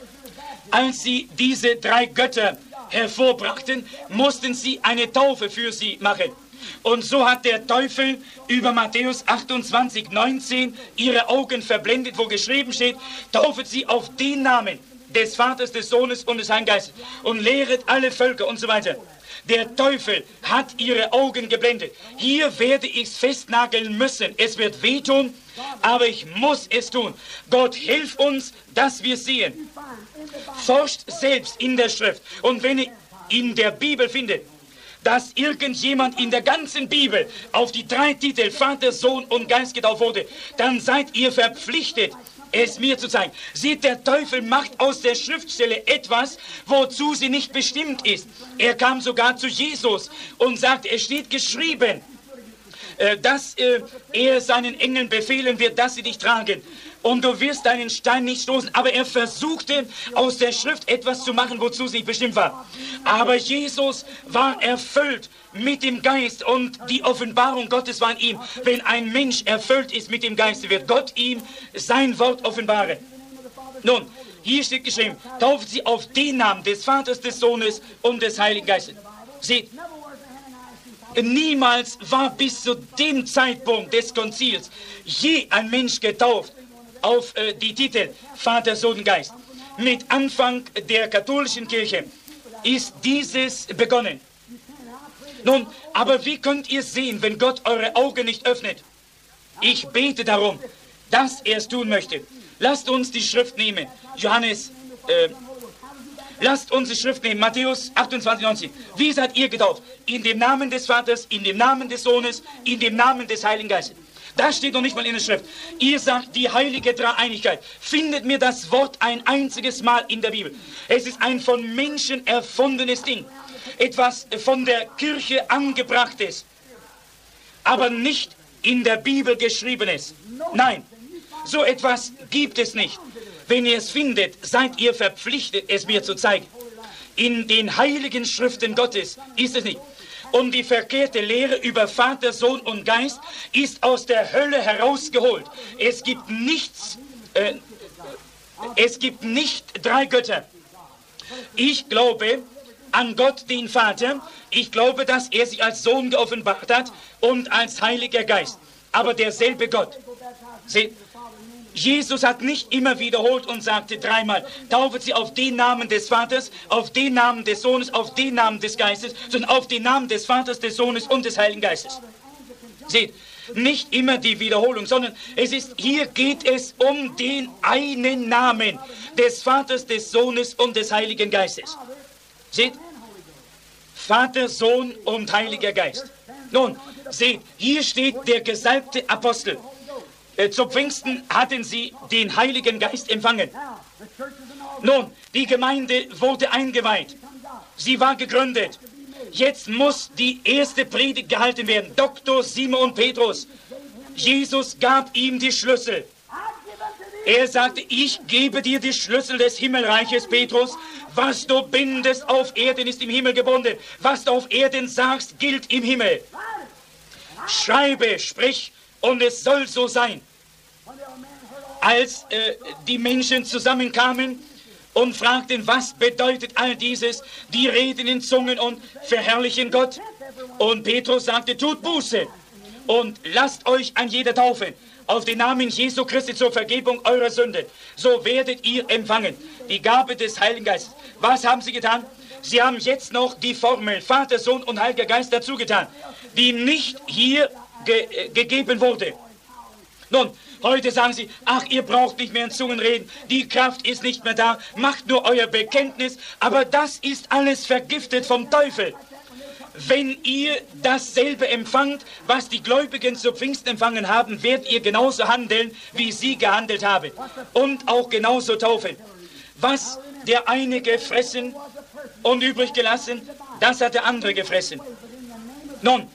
Als sie diese drei Götter hervorbrachten, mussten sie eine Taufe für sie machen. Und so hat der Teufel über Matthäus achtundzwanzig, neunzehn ihre Augen verblendet, wo geschrieben steht, taufet sie auf den Namen des Vaters, des Sohnes und des Heiligen Geistes und lehret alle Völker und so weiter. Der Teufel hat ihre Augen geblendet. Hier werde ich es festnageln müssen. Es wird wehtun, aber ich muss es tun. Gott, hilf uns, dass wir sehen. Forscht selbst in der Schrift. Und wenn ihr in der Bibel findet, dass irgendjemand in der ganzen Bibel auf die drei Titel Vater, Sohn und Geist getauft wurde, dann seid ihr verpflichtet, es mir zu zeigen. Seht, der Teufel macht aus der Schriftstelle etwas, wozu sie nicht bestimmt ist. Er kam sogar zu Jesus und sagte, es steht geschrieben, äh, dass äh, er seinen Engeln befehlen wird, dass sie dich tragen. Und du wirst deinen Stein nicht stoßen. Aber er versuchte aus der Schrift etwas zu machen, wozu sie bestimmt war. Aber Jesus war erfüllt mit dem Geist und die Offenbarung Gottes war in ihm. Wenn ein Mensch erfüllt ist mit dem Geist, wird Gott ihm sein Wort offenbaren. Nun, hier steht geschrieben, tauft sie auf den Namen des Vaters, des Sohnes und des Heiligen Geistes. Seht, niemals war bis zu dem Zeitpunkt des Konzils je ein Mensch getauft auf äh, die Titel Vater, Sohn, Geist. Mit Anfang der katholischen Kirche ist dieses begonnen. Nun, aber wie könnt ihr sehen, wenn Gott eure Augen nicht öffnet? Ich bete darum, dass er es tun möchte. Lasst uns die Schrift nehmen. Johannes, äh, lasst uns die Schrift nehmen. Matthäus achtundzwanzig, neunzehn. Wie seid ihr getauft? In dem Namen des Vaters, in dem Namen des Sohnes, in dem Namen des Heiligen Geistes. Das steht noch nicht mal in der Schrift. Ihr sagt die heilige Dreieinigkeit. Findet mir das Wort ein einziges Mal in der Bibel. Es ist ein von Menschen erfundenes Ding. Etwas von der Kirche angebrachtes. Aber nicht in der Bibel geschriebenes. Nein, so etwas gibt es nicht. Wenn ihr es findet, seid ihr verpflichtet, es mir zu zeigen. In den heiligen Schriften Gottes ist es nicht. Und die verkehrte Lehre über Vater, Sohn und Geist ist aus der Hölle herausgeholt. Es gibt nichts, äh, es gibt nicht drei Götter. Ich glaube an Gott, den Vater. Ich glaube, dass er sich als Sohn geoffenbart hat und als Heiliger Geist. Aber derselbe Gott. Seht, Jesus hat nicht immer wiederholt und sagte dreimal, taufet sie auf den Namen des Vaters, auf den Namen des Sohnes, auf den Namen des Geistes, sondern auf den Namen des Vaters, des Sohnes und des Heiligen Geistes. Seht, nicht immer die Wiederholung, sondern es ist, hier geht es um den einen Namen des Vaters, des Sohnes und des Heiligen Geistes. Seht, Vater, Sohn und Heiliger Geist. Nun, seht, hier steht der gesalbte Apostel. Äh, zu Pfingsten hatten sie den Heiligen Geist empfangen. Nun, die Gemeinde wurde eingeweiht. Sie war gegründet. Jetzt muss die erste Predigt gehalten werden. Doktor Simon Petrus. Jesus gab ihm die Schlüssel. Er sagte, ich gebe dir die Schlüssel des Himmelreiches, Petrus. Was du bindest auf Erden, ist im Himmel gebunden. Was du auf Erden sagst, gilt im Himmel. Schreibe, sprich, und es soll so sein. Als äh, die Menschen zusammenkamen und fragten, was bedeutet all dieses? Die reden in Zungen und verherrlichen Gott. Und Petrus sagte, tut Buße und lasst euch an jeder taufen auf den Namen Jesu Christi zur Vergebung eurer Sünden. So werdet ihr empfangen die Gabe des Heiligen Geistes. Was haben sie getan? Sie haben jetzt noch die Formel Vater, Sohn und Heiliger Geist dazu getan, die nicht hier ge äh, gegeben wurde. Nun, heute sagen sie, ach, ihr braucht nicht mehr in Zungen reden, die Kraft ist nicht mehr da, macht nur euer Bekenntnis, aber das ist alles vergiftet vom Teufel. Wenn ihr dasselbe empfangt, was die Gläubigen zu Pfingsten empfangen haben, werdet ihr genauso handeln, wie sie gehandelt haben und auch genauso taufen. Was der eine gefressen und übrig gelassen, das hat der andere gefressen. Nun,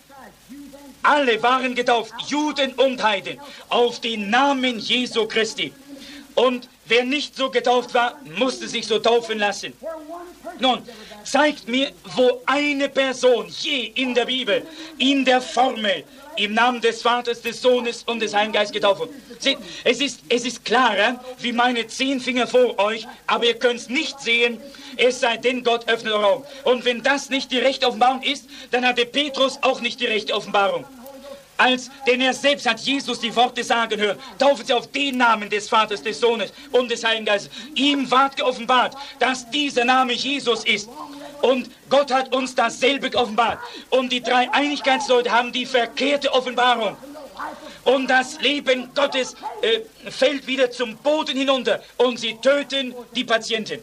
alle waren getauft, Juden und Heiden, auf den Namen Jesu Christi. Und wer nicht so getauft war, musste sich so taufen lassen. Nun, zeigt mir, wo eine Person je in der Bibel, in der Formel, im Namen des Vaters, des Sohnes und des Heiligen Geistes getauft wurde. Seht, es ist, es ist klarer, wie meine zehn Finger vor euch, aber ihr könnt es nicht sehen, es sei denn, Gott öffnet eure Augen. Und wenn das nicht die rechte Offenbarung ist, dann hatte Petrus auch nicht die rechte Offenbarung. Als, denn er selbst hat Jesus die Worte sagen hören, taufen sie auf den Namen des Vaters, des Sohnes und des Heiligen Geistes. Ihm ward geoffenbart, dass dieser Name Jesus ist. Und Gott hat uns dasselbe geoffenbart. Und die drei Einigkeitsleute haben die verkehrte Offenbarung. Und das Leben Gottes äh, fällt wieder zum Boden hinunter und sie töten die Patienten.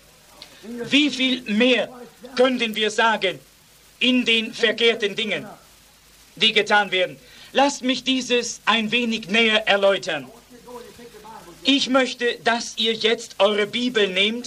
Wie viel mehr könnten wir sagen in den verkehrten Dingen, die getan werden? Lasst mich dieses ein wenig näher erläutern. Ich möchte, dass ihr jetzt eure Bibel nehmt.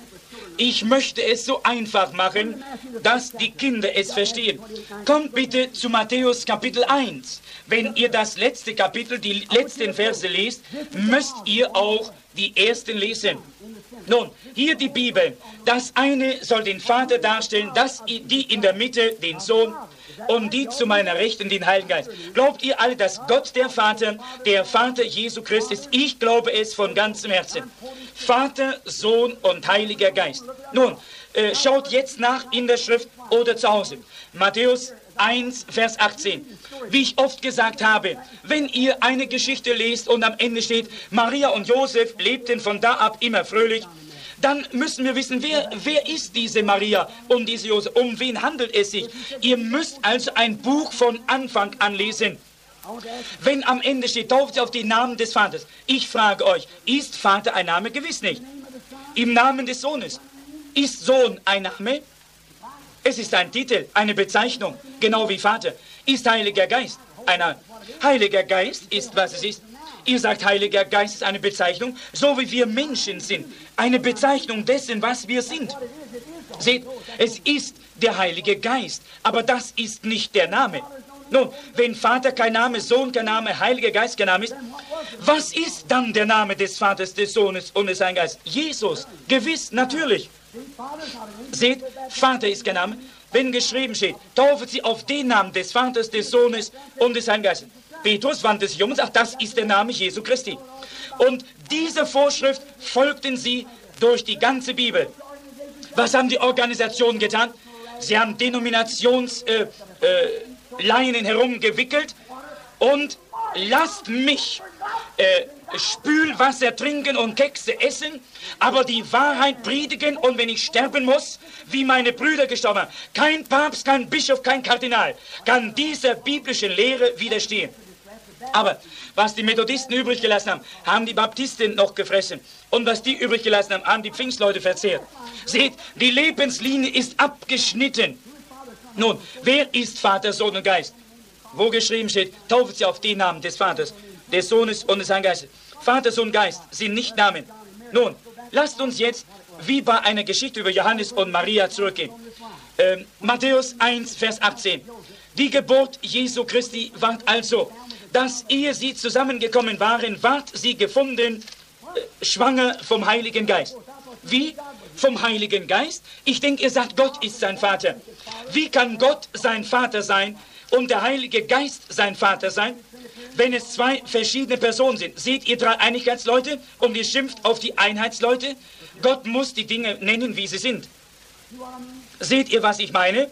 Ich möchte es so einfach machen, dass die Kinder es verstehen. Kommt bitte zu Matthäus Kapitel eins. Wenn ihr das letzte Kapitel, die letzten Verse lest, müsst ihr auch die ersten lesen. Nun, hier die Bibel. Das eine soll den Vater darstellen, das die in der Mitte den Sohn und die zu meiner Rechten den Heiligen Geist. Glaubt ihr alle, dass Gott der Vater, der Vater Jesu Christi ist? Ich glaube es von ganzem Herzen. Vater, Sohn und Heiliger Geist. Nun, äh, schaut jetzt nach in der Schrift oder zu Hause. Matthäus eins, Vers achtzehn. Wie ich oft gesagt habe, wenn ihr eine Geschichte lest und am Ende steht, Maria und Josef lebten von da ab immer fröhlich, dann müssen wir wissen, wer, wer ist diese Maria und diese Josef? Um wen handelt es sich? Ihr müsst also ein Buch von Anfang an lesen. Wenn am Ende steht, tauft ihr auf den Namen des Vaters. Ich frage euch, ist Vater ein Name? Gewiss nicht. Im Namen des Sohnes. Ist Sohn ein Name? Es ist ein Titel, eine Bezeichnung, genau wie Vater. Ist Heiliger Geist ein Name? Heiliger Geist ist, was es ist. Ihr sagt, Heiliger Geist ist eine Bezeichnung, so wie wir Menschen sind. Eine Bezeichnung dessen, was wir sind. Seht, es ist der Heilige Geist, aber das ist nicht der Name. Nun, wenn Vater kein Name, Sohn kein Name, Heiliger Geist kein Name ist, was ist dann der Name des Vaters, des Sohnes und des Heiligen Geistes? Jesus, gewiss, natürlich. Seht, Vater ist kein Name. Wenn geschrieben steht, taufen sie auf den Namen des Vaters, des Sohnes und des Heiligen Geistes. Petrus wandte sich um und sagt, das ist der Name Jesu Christi. Und diese Vorschrift folgten sie durch die ganze Bibel. Was haben die Organisationen getan? Sie haben Denominationsleinen äh, äh, herumgewickelt und lasst mich äh, Spülwasser trinken und Kekse essen, aber die Wahrheit predigen und wenn ich sterben muss, wie meine Brüder gestorben haben, kein Papst, kein Bischof, kein Kardinal kann dieser biblischen Lehre widerstehen. Aber was die Methodisten übrig gelassen haben, haben die Baptisten noch gefressen. Und was die übrig gelassen haben, haben die Pfingstleute verzehrt. Seht, die Lebenslinie ist abgeschnitten. Nun, wer ist Vater, Sohn und Geist? Wo geschrieben steht, tauft sie auf den Namen des Vaters, des Sohnes und des Heiligen Geistes. Vater, Sohn, Geist sind nicht Namen. Nun, lasst uns jetzt wie bei einer Geschichte über Johannes und Maria zurückgehen. Ähm, Matthäus eins, Vers achtzehn. Die Geburt Jesu Christi ward also, dass ehe sie zusammengekommen waren, ward sie gefunden, äh, schwanger vom Heiligen Geist. Wie? Vom Heiligen Geist? Ich denke, ihr sagt, Gott ist sein Vater. Wie kann Gott sein Vater sein und der Heilige Geist sein Vater sein, wenn es zwei verschiedene Personen sind? Seht ihr Dreieinigkeitsleute und ihr schimpft auf die Einheitsleute? Gott muss die Dinge nennen, wie sie sind. Seht ihr, was ich meine?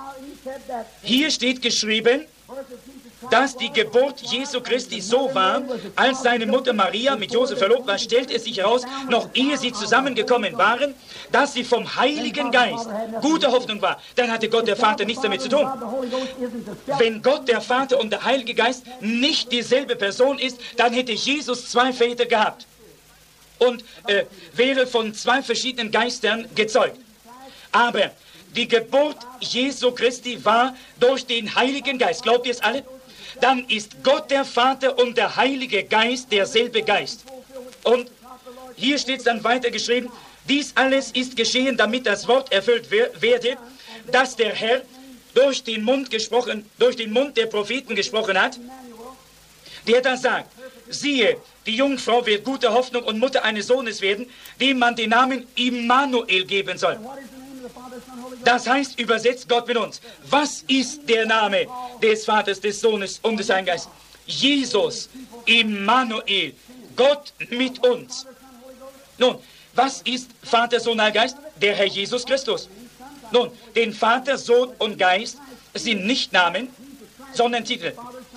Hier steht geschrieben, dass die Geburt Jesu Christi so war, als seine Mutter Maria mit Josef verlobt war, stellt es sich heraus, noch ehe sie zusammengekommen waren, dass sie vom Heiligen Geist gute Hoffnung war. Dann hatte Gott der Vater nichts damit zu tun. Wenn Gott der Vater und der Heilige Geist nicht dieselbe Person ist, dann hätte Jesus zwei Väter gehabt und äh, wäre von zwei verschiedenen Geistern gezeugt. Aber die Geburt Jesu Christi war durch den Heiligen Geist. Glaubt ihr es alle? Dann ist Gott der Vater und der Heilige Geist derselbe Geist. Und hier steht es dann weiter geschrieben, dies alles ist geschehen, damit das Wort erfüllt werde, dass der Herr durch den Mund gesprochen, durch den Mund der Propheten gesprochen hat, der da sagt, siehe, die Jungfrau wird gute Hoffnung und Mutter eines Sohnes werden, dem man den Namen Immanuel geben soll. Das heißt, übersetzt Gott mit uns. Was ist der Name des Vaters, des Sohnes und des Heiligen Geistes? Jesus, Immanuel, Gott mit uns. Nun, was ist Vater, Sohn, Heiliger Geist? Der Herr Jesus Christus. Nun, den Vater, Sohn und Geist sind nicht Namen, sondern Titel.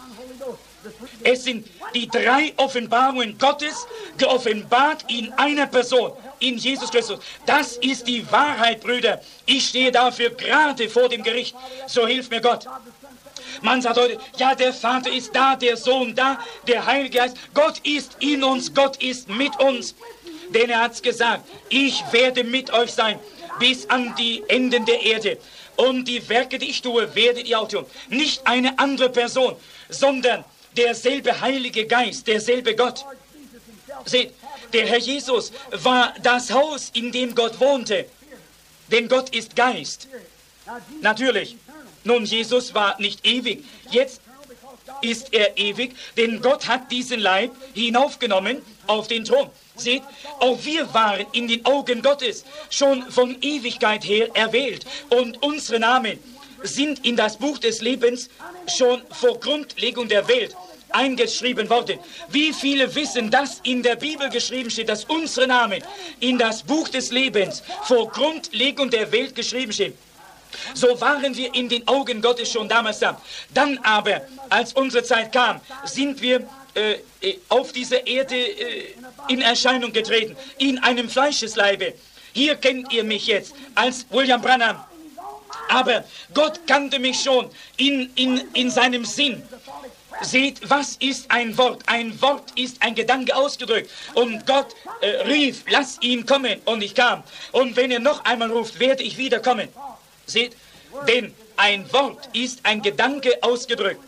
Es sind die drei Offenbarungen Gottes, geoffenbart in einer Person, in Jesus Christus. Das ist die Wahrheit, Brüder. Ich stehe dafür gerade vor dem Gericht. So hilft mir Gott. Man sagt heute, ja, der Vater ist da, der Sohn da, der Heilige Geist. Gott ist in uns, Gott ist mit uns. Denn er hat es gesagt, ich werde mit euch sein, bis an die Enden der Erde. Und die Werke, die ich tue, werdet ihr auch tun. Nicht eine andere Person, sondern derselbe Heilige Geist, derselbe Gott. Seht, der Herr Jesus war das Haus, in dem Gott wohnte. Denn Gott ist Geist. Natürlich. Nun, Jesus war nicht ewig. Jetzt ist er ewig, denn Gott hat diesen Leib hinaufgenommen auf den Thron. Seht, auch wir waren in den Augen Gottes schon von Ewigkeit her erwählt. Und unsere Namen sind in das Buch des Lebens schon vor Grundlegung der Welt eingeschrieben worden. Wie viele wissen, dass in der Bibel geschrieben steht, dass unsere Namen in das Buch des Lebens vor Grundlegung der Welt geschrieben stehen? So waren wir in den Augen Gottes schon damals da. Dann aber, als unsere Zeit kam, sind wir äh, auf dieser Erde äh, in Erscheinung getreten, in einem Fleischesleibe. Hier kennt ihr mich jetzt als William Branham. Aber Gott kannte mich schon in, in, in seinem Sinn. Seht, was ist ein Wort? Ein Wort ist ein Gedanke ausgedrückt. Und Gott äh, rief, lass ihn kommen. Und ich kam. Und wenn er noch einmal ruft, werde ich wiederkommen. Seht, denn ein Wort ist ein Gedanke ausgedrückt.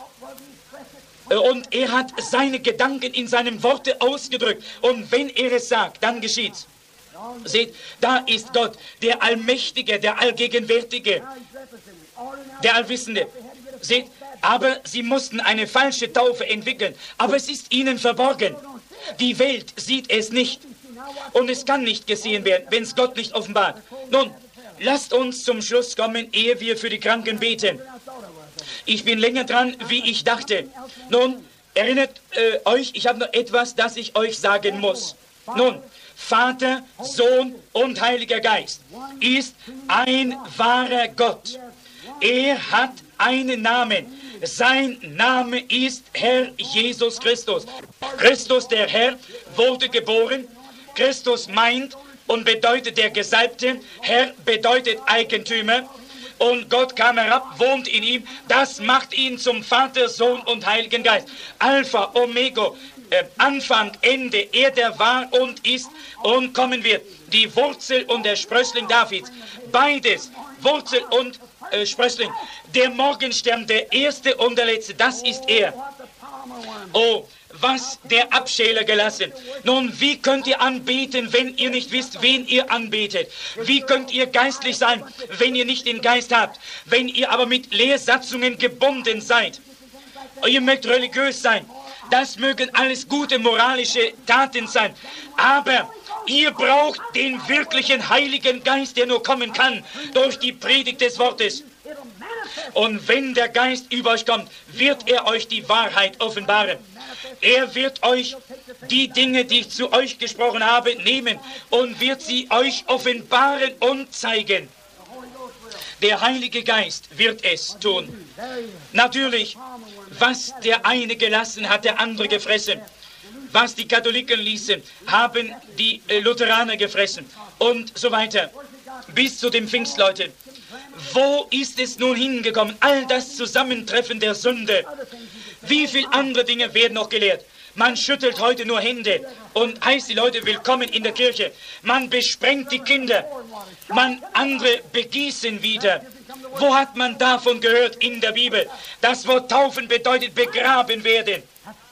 Und er hat seine Gedanken in seinem Worte ausgedrückt. Und wenn er es sagt, dann geschieht's. Seht, da ist Gott, der Allmächtige, der Allgegenwärtige, der Allwissende. Seht, aber sie mussten eine falsche Taufe entwickeln. Aber es ist ihnen verborgen. Die Welt sieht es nicht. Und es kann nicht gesehen werden, wenn es Gott nicht offenbart. Nun, lasst uns zum Schluss kommen, ehe wir für die Kranken beten. Ich bin länger dran, wie ich dachte. Nun, erinnert äh, euch, ich habe noch etwas, das ich euch sagen muss. Nun, Vater, Sohn und Heiliger Geist ist ein wahrer Gott. Er hat einen Namen. Sein Name ist Herr Jesus Christus. Christus, der Herr, wurde geboren. Christus meint und bedeutet der Gesalbte. Herr bedeutet Eigentümer. und Gott kam herab, wohnt in ihm. Das macht ihn zum Vater, Sohn und Heiligen Geist. Alpha, Omega, äh, Anfang, Ende, er der war und ist und kommen wird. Die Wurzel und der Sprössling Davids. Beides, Wurzel und äh, Sprössling. Der Morgenstern, der erste und der letzte, das ist er. Oh, was der Abschäler gelassen. Nun, wie könnt ihr anbeten, wenn ihr nicht wisst, wen ihr anbetet? Wie könnt ihr geistlich sein, wenn ihr nicht den Geist habt? Wenn ihr aber mit Lehrsatzungen gebunden seid? Ihr mögt religiös sein. Das mögen alles gute moralische Taten sein. Aber ihr braucht den wirklichen Heiligen Geist, der nur kommen kann durch die Predigt des Wortes. Und wenn der Geist über euch kommt, wird er euch die Wahrheit offenbaren. Er wird euch die Dinge, die ich zu euch gesprochen habe, nehmen und wird sie euch offenbaren und zeigen. Der Heilige Geist wird es tun. Natürlich, was der eine gelassen hat, der andere gefressen. Was die Katholiken ließen, haben die Lutheraner gefressen und so weiter. Bis zu den Pfingstleuten. Wo ist es nun hingekommen? All das Zusammentreffen der Sünde. Wie viele andere Dinge werden noch gelehrt? Man schüttelt heute nur Hände und heißt die Leute willkommen in der Kirche. Man besprengt die Kinder. Man andere begießen wieder. Wo hat man davon gehört in der Bibel? Das Wort Taufen bedeutet begraben werden.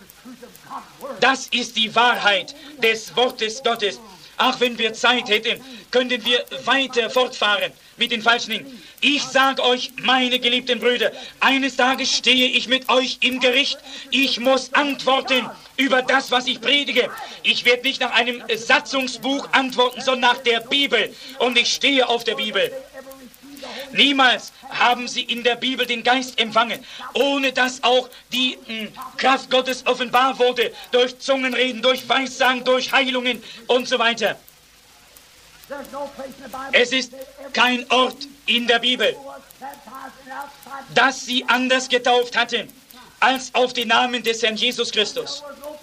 Das ist die Wahrheit des Wortes Gottes. Ach, wenn wir Zeit hätten, könnten wir weiter fortfahren mit den falschen Dingen. Ich sage euch, meine geliebten Brüder, eines Tages stehe ich mit euch im Gericht. Ich muss antworten über das, was ich predige. Ich werde nicht nach einem Satzungsbuch antworten, sondern nach der Bibel. Und ich stehe auf der Bibel. Niemals haben sie in der Bibel den Geist empfangen, ohne dass auch die mh, Kraft Gottes offenbar wurde, durch Zungenreden, durch Weissagen, durch Heilungen und so weiter. Es ist kein Ort in der Bibel, dass sie anders getauft hatten, als auf den Namen des Herrn Jesus Christus.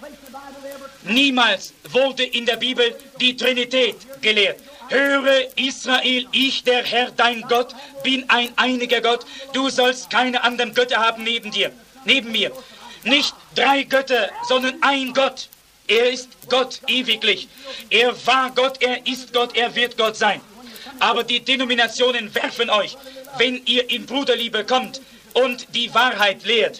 Niemals wurde in der Bibel die Trinität gelehrt. Höre Israel, ich, der Herr, dein Gott, bin ein einiger Gott. Du sollst keine anderen Götter haben neben dir, neben mir. Nicht drei Götter, sondern ein Gott. Er ist Gott ewiglich. Er war Gott, er ist Gott, er wird Gott sein. Aber die Denominationen werfen euch, wenn ihr in Bruderliebe kommt und die Wahrheit lehrt,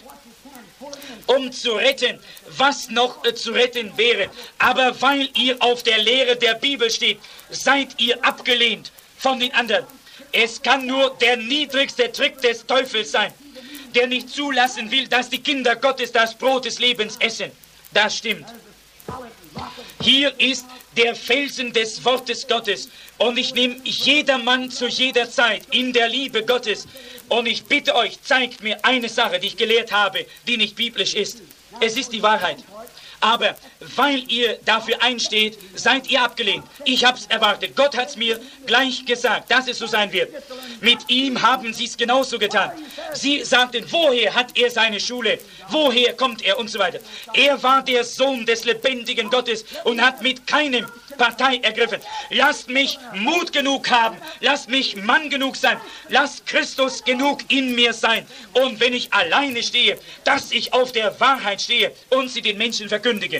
um zu retten, was noch äh, zu retten wäre. Aber weil ihr auf der Lehre der Bibel steht, seid ihr abgelehnt von den anderen. Es kann nur der niedrigste Trick des Teufels sein, der nicht zulassen will, dass die Kinder Gottes das Brot des Lebens essen. Das stimmt. Hier ist der Felsen des Wortes Gottes und ich nehme jedermann zu jeder Zeit in der Liebe Gottes und ich bitte euch, zeigt mir eine Sache, die ich gelehrt habe, die nicht biblisch ist. Es ist die Wahrheit. Aber weil ihr dafür einsteht, seid ihr abgelehnt. Ich habe es erwartet. Gott hat es mir gleich gesagt, dass es so sein wird. Mit ihm haben sie es genauso getan. Sie sagten, woher hat er seine Schule? Woher kommt er und so weiter. Er war der Sohn des lebendigen Gottes und hat mit keinem Partei ergriffen. Lasst mich Mut genug haben. Lasst mich Mann genug sein. Lasst Christus genug in mir sein. Und wenn ich alleine stehe, dass ich auf der Wahrheit stehe und sie den Menschen verkündige.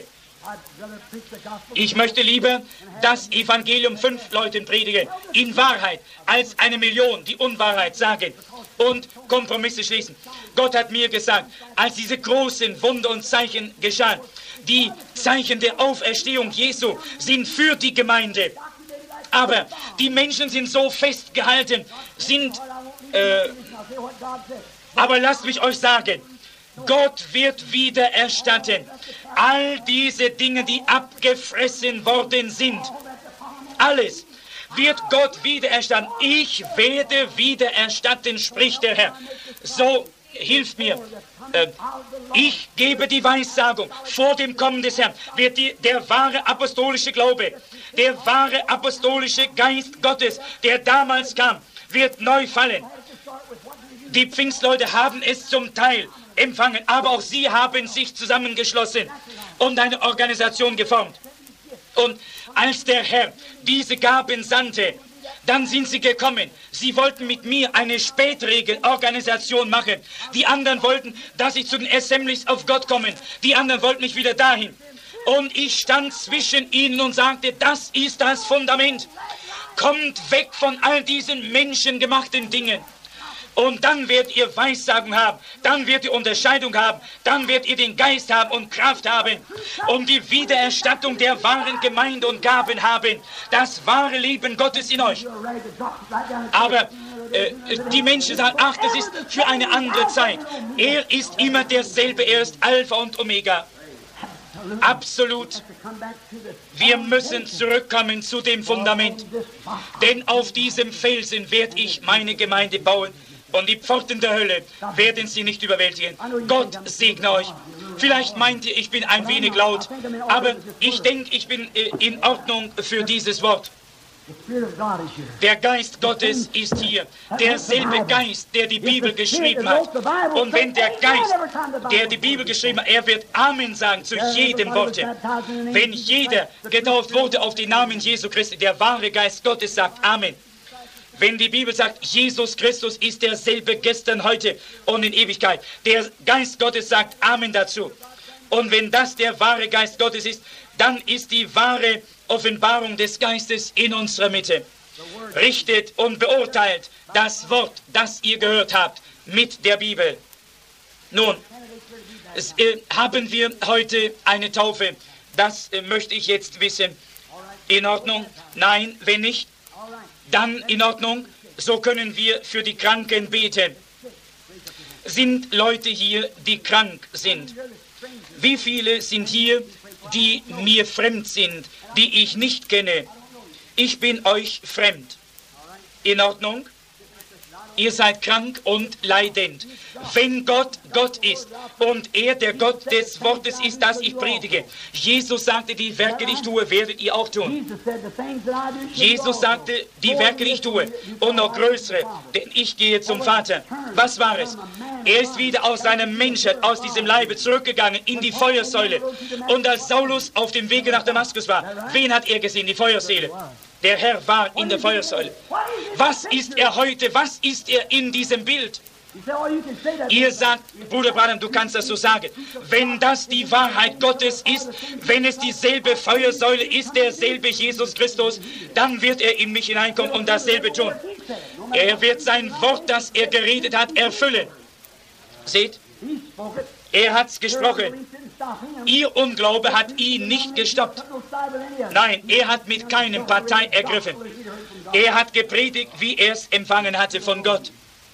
Ich möchte lieber das Evangelium fünf Leuten predigen, in Wahrheit, als eine Million, die Unwahrheit sagen und Kompromisse schließen. Gott hat mir gesagt, als diese großen Wunder und Zeichen geschahen, die Zeichen der Auferstehung Jesu sind für die Gemeinde. Aber die Menschen sind so festgehalten, sind, äh, aber lasst mich euch sagen, Gott wird wieder erstatten. All diese Dinge, die abgefressen worden sind, alles wird Gott wieder erstatten. Ich werde wieder erstatten, spricht der Herr. So hilft mir. Äh, ich gebe die Weissagung. Vor dem Kommen des Herrn wird die, der wahre apostolische Glaube, der wahre apostolische Geist Gottes, der damals kam, wird neu fallen. Die Pfingstleute haben es zum Teil empfangen, aber auch sie haben sich zusammengeschlossen und eine Organisation geformt. Und als der Herr diese Gaben sandte, Dann sind sie gekommen. Sie wollten mit mir eine Spätregelorganisation machen. Die anderen wollten, dass ich zu den Assemblies of God komme. Die anderen wollten mich wieder dahin. Und ich stand zwischen ihnen und sagte, das ist das Fundament. Kommt weg von all diesen menschengemachten Dingen. Und dann werdet ihr Weissagung haben, dann werdet ihr Unterscheidung haben, dann werdet ihr den Geist haben und Kraft haben und die Wiedererstattung der wahren Gemeinde und Gaben haben, das wahre Leben Gottes in euch. Aber äh, die Menschen sagen, ach, das ist für eine andere Zeit. Er ist immer derselbe, er ist Alpha und Omega. Absolut. Wir müssen zurückkommen zu dem Fundament, denn auf diesem Felsen werde ich meine Gemeinde bauen. Und die Pforten der Hölle werden sie nicht überwältigen. Gott segne euch. Vielleicht meint ihr, ich bin ein wenig laut, aber ich denke, ich bin äh, in Ordnung für dieses Wort. Der Geist Gottes ist hier, derselbe Geist, der die Bibel geschrieben hat. Und wenn der Geist, der die Bibel geschrieben hat, er wird Amen sagen zu jedem Wort. Wenn jeder getauft wurde auf den Namen Jesu Christi, der wahre Geist Gottes sagt Amen. Wenn die Bibel sagt, Jesus Christus ist derselbe gestern, heute und in Ewigkeit, der Geist Gottes sagt Amen dazu. Und wenn das der wahre Geist Gottes ist, dann ist die wahre Offenbarung des Geistes in unserer Mitte. Richtet und beurteilt das Wort, das ihr gehört habt, mit der Bibel. Nun, es, äh, haben wir heute eine Taufe? Das äh, möchte ich jetzt wissen. In Ordnung? Nein, wenn nicht, dann in Ordnung, so können wir für die Kranken beten. Sind Leute hier, die krank sind? Wie viele sind hier, die mir fremd sind, die ich nicht kenne? Ich bin euch fremd. In Ordnung? Ihr seid krank und leidend. Wenn Gott Gott ist und er der Gott des Wortes ist, das ich predige. Jesus sagte, die Werke, die ich tue, werdet ihr auch tun. Jesus sagte, die Werke, die ich tue und noch größere, denn ich gehe zum Vater. Was war es? Er ist wieder aus seiner Menschheit, aus diesem Leibe zurückgegangen in die Feuersäule. Und als Saulus auf dem Wege nach Damaskus war, wen hat er gesehen? Die Feuersäule. Der Herr war in der Feuersäule. Was ist er heute? Was ist er in diesem Bild? Ihr sagt, Bruder Branham, du kannst das so sagen. Wenn das die Wahrheit Gottes ist, wenn es dieselbe Feuersäule ist, derselbe Jesus Christus, dann wird er in mich hineinkommen und dasselbe tun. Er wird sein Wort, das er geredet hat, erfüllen. Seht, er hat's gesprochen. Ihr Unglaube hat ihn nicht gestoppt. Nein, er hat mit keinem Partei ergriffen. Er hat gepredigt, wie er es empfangen hatte von Gott.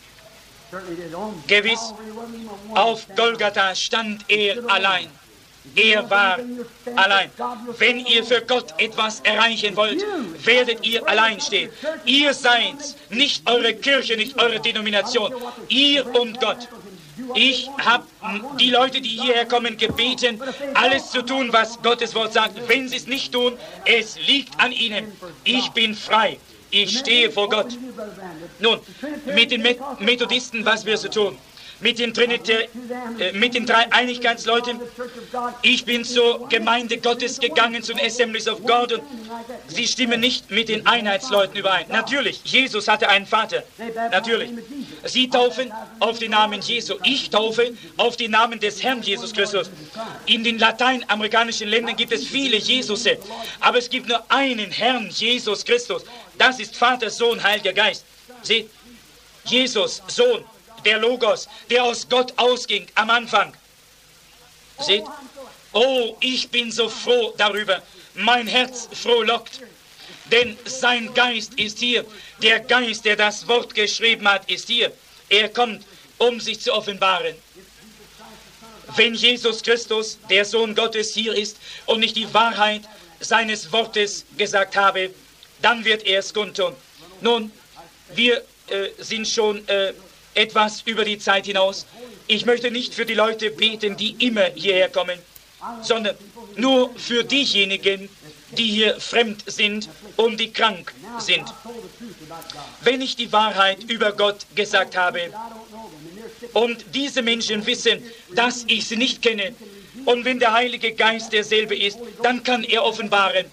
Gewiss, auf Golgatha stand er allein. Er war allein. Wenn ihr für Gott etwas erreichen wollt, werdet ihr allein stehen. Ihr seid nicht eure Kirche, nicht eure Denomination. Ihr und Gott. Ich habe die Leute, die hierher kommen, gebeten, alles zu tun, was Gottes Wort sagt. Wenn sie es nicht tun, es liegt an ihnen. Ich bin frei. Ich stehe vor Gott. Nun, mit den Methodisten, was wirst du tun? Mit den, Trinitä äh, mit den drei Einigkeitsleuten. Ich bin zur Gemeinde Gottes gegangen, zu den Assemblies of God, und sie stimmen nicht mit den Einheitsleuten überein. Natürlich, Jesus hatte einen Vater. Natürlich. Sie taufen auf den Namen Jesu. Ich taufe auf den Namen des Herrn Jesus Christus. In den lateinamerikanischen Ländern gibt es viele Jesusse, aber es gibt nur einen Herrn Jesus Christus. Das ist Vater, Sohn, Heiliger Geist. Seht, Jesus, Sohn, der Logos, der aus Gott ausging am Anfang. Seht, oh, ich bin so froh darüber. Mein Herz frohlockt, denn sein Geist ist hier. Der Geist, der das Wort geschrieben hat, ist hier. Er kommt, um sich zu offenbaren. Wenn Jesus Christus, der Sohn Gottes, hier ist und nicht die Wahrheit seines Wortes gesagt habe, dann wird er es kundtun. Nun, wir äh, sind schon äh, etwas über die Zeit hinaus. Ich möchte nicht für die Leute beten, die immer hierher kommen, sondern nur für diejenigen, die hier fremd sind und die krank sind. Wenn ich die Wahrheit über Gott gesagt habe und diese Menschen wissen, dass ich sie nicht kenne, und wenn der Heilige Geist derselbe ist, dann kann er offenbaren.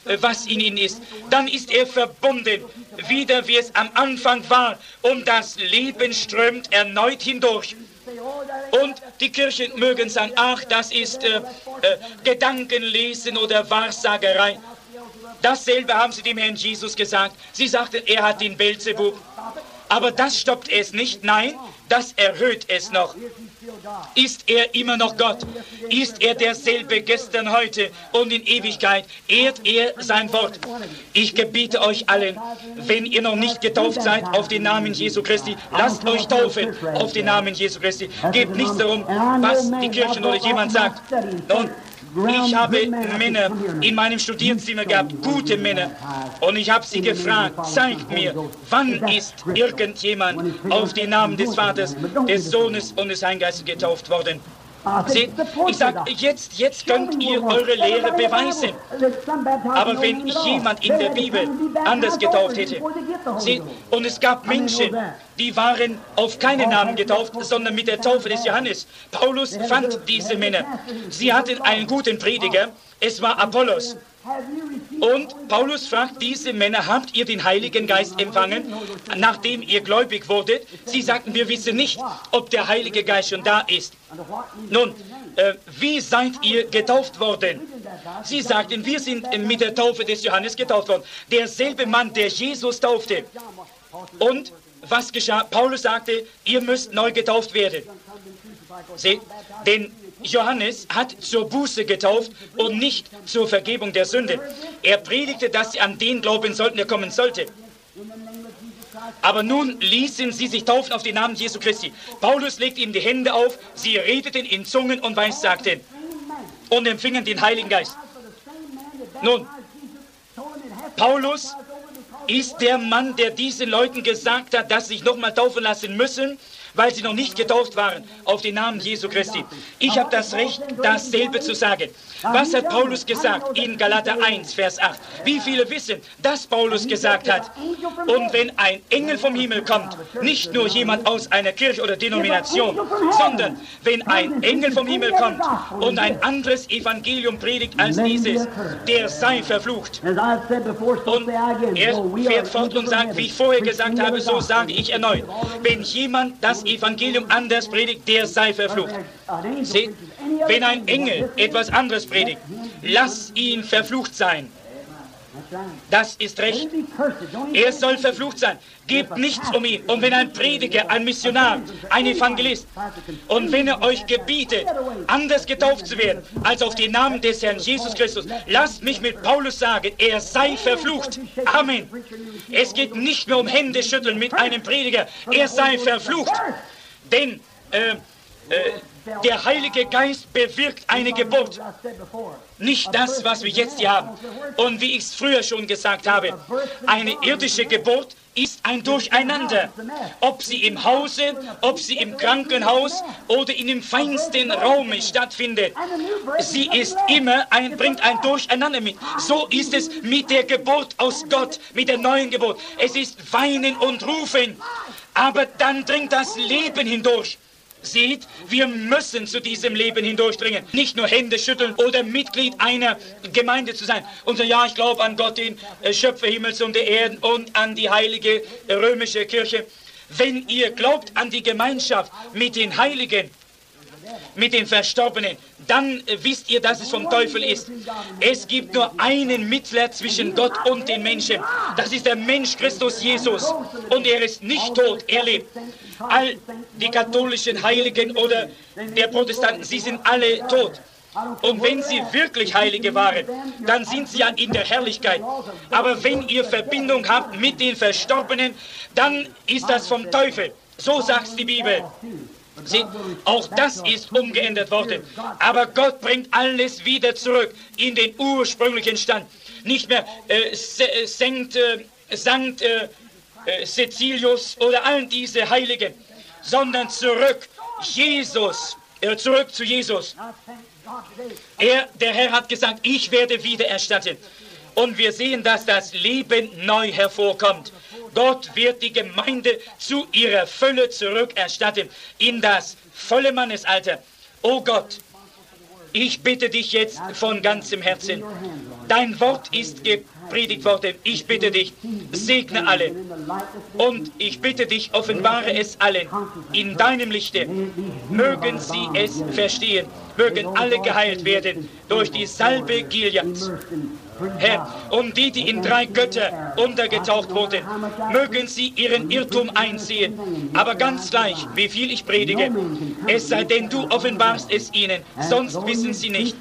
was in ihnen ist. Dann ist er verbunden, wieder wie es am Anfang war, und das Leben strömt erneut hindurch. Und die Kirchen mögen sagen, ach, das ist äh, äh, Gedankenlesen oder Wahrsagerei. Dasselbe haben sie dem Herrn Jesus gesagt. Sie sagten, er hat den Beelzebub. Aber das stoppt es nicht. Nein, das erhöht es noch. Ist er immer noch Gott? Ist er derselbe gestern, heute und in Ewigkeit? Ehrt er sein Wort? Ich gebiete euch allen, wenn ihr noch nicht getauft seid auf den Namen Jesu Christi, lasst euch taufen auf den Namen Jesu Christi. Gebt nichts darum, was die Kirchen oder jemand sagt. Und ich habe Männer in meinem Studierzimmer gehabt, gute Männer, und ich habe sie gefragt, zeigt mir, wann ist irgendjemand auf den Namen des Vaters, des Sohnes und des Heiligen Geistes getauft worden? Seht, ich sage, jetzt, jetzt könnt ihr eure Lehre beweisen. Aber wenn jemand in der Bibel anders getauft hätte, seht, und es gab Menschen, die waren auf keinen Namen getauft, sondern mit der Taufe des Johannes. Paulus fand diese Männer. Sie hatten einen guten Prediger, es war Apollos. Und Paulus fragt diese Männer, habt ihr den Heiligen Geist empfangen, nachdem ihr gläubig wurdet? Sie sagten, wir wissen nicht, ob der Heilige Geist schon da ist. Nun, äh, wie seid ihr getauft worden? Sie sagten, wir sind mit der Taufe des Johannes getauft worden. Derselbe Mann, der Jesus taufte. Und was geschah? Paulus sagte, ihr müsst neu getauft werden. Seht, denn Johannes hat zur Buße getauft und nicht zur Vergebung der Sünde. Er predigte, dass sie an den glauben sollten, der kommen sollte. Aber nun ließen sie sich taufen auf den Namen Jesu Christi. Paulus legte ihm die Hände auf, sie redeten in Zungen und weissagten und empfingen den Heiligen Geist. Nun, Paulus ist der Mann, der diesen Leuten gesagt hat, dass sie sich nochmal taufen lassen müssen, weil sie noch nicht getauft waren auf den Namen Jesu Christi. Ich habe das Recht, dasselbe zu sagen. Was hat Paulus gesagt in Galater eins, Vers acht? Wie viele wissen, dass Paulus gesagt hat, und wenn ein Engel vom Himmel kommt, nicht nur jemand aus einer Kirche oder Denomination, sondern wenn ein Engel vom Himmel kommt und ein anderes Evangelium predigt als dieses, der sei verflucht. Und er fährt fort und sagt, wie ich vorher gesagt habe, so sage ich erneut, wenn jemand das Evangelium anders predigt, der sei verflucht. Seht, wenn ein Engel etwas anderes predigt, lass ihn verflucht sein. Das ist recht. Er soll verflucht sein. Gebt nichts um ihn. Und wenn ein Prediger, ein Missionar, ein Evangelist, und wenn er euch gebietet, anders getauft zu werden, als auf den Namen des Herrn Jesus Christus, lasst mich mit Paulus sagen, er sei verflucht. Amen. Es geht nicht mehr um Händeschütteln mit einem Prediger. Er sei verflucht. Denn äh, äh, der Heilige Geist bewirkt eine Geburt. Nicht das, was wir jetzt hier haben. Und wie ich es früher schon gesagt habe, eine irdische Geburt ist ein Durcheinander. Ob sie im Hause, ob sie im Krankenhaus oder in dem feinsten Raume stattfindet. Sie ist immer ein, bringt ein Durcheinander mit. So ist es mit der Geburt aus Gott, mit der neuen Geburt. Es ist Weinen und Rufen. Aber dann dringt das Leben hindurch. Seht, wir müssen zu diesem Leben hindurchdringen. Nicht nur Hände schütteln oder Mitglied einer Gemeinde zu sein. Und so, ja, ich glaube an Gott, den Schöpfer Himmels und der Erden und an die heilige römische Kirche. Wenn ihr glaubt an die Gemeinschaft mit den Heiligen, mit den Verstorbenen, dann wisst ihr, dass es vom Teufel ist. Es gibt nur einen Mittler zwischen Gott und den Menschen. Das ist der Mensch Christus Jesus. Und er ist nicht tot, er lebt. All die katholischen Heiligen oder der Protestanten, sie sind alle tot. Und wenn sie wirklich Heilige waren, dann sind sie ja in der Herrlichkeit. Aber wenn ihr Verbindung habt mit den Verstorbenen, dann ist das vom Teufel. So sagt die Bibel. Seht, auch das ist umgeändert worden. Aber Gott bringt alles wieder zurück in den ursprünglichen Stand. Nicht mehr äh, Sankt, äh, Sankt äh, äh, Cecilius oder all diese Heiligen, sondern zurück Jesus, äh, zurück zu Jesus. Er, der Herr hat gesagt, ich werde wieder erstatten. Und wir sehen, dass das Leben neu hervorkommt. Gott wird die Gemeinde zu ihrer Fülle zurückerstatten, in das volle Mannesalter. O Gott, Ich bitte dich jetzt von ganzem Herzen. Dein Wort ist gepredigt worden. Ich bitte dich, segne alle. Und ich bitte dich, offenbare es allen in deinem Lichte. Mögen sie es verstehen. Mögen alle geheilt werden durch die Salbe Gileads. Herr, und die, die in drei Götter untergetaucht wurden, mögen sie ihren Irrtum einsehen. Aber ganz gleich, wie viel ich predige, es sei denn, du offenbarst es ihnen, sonst wissen sie nicht.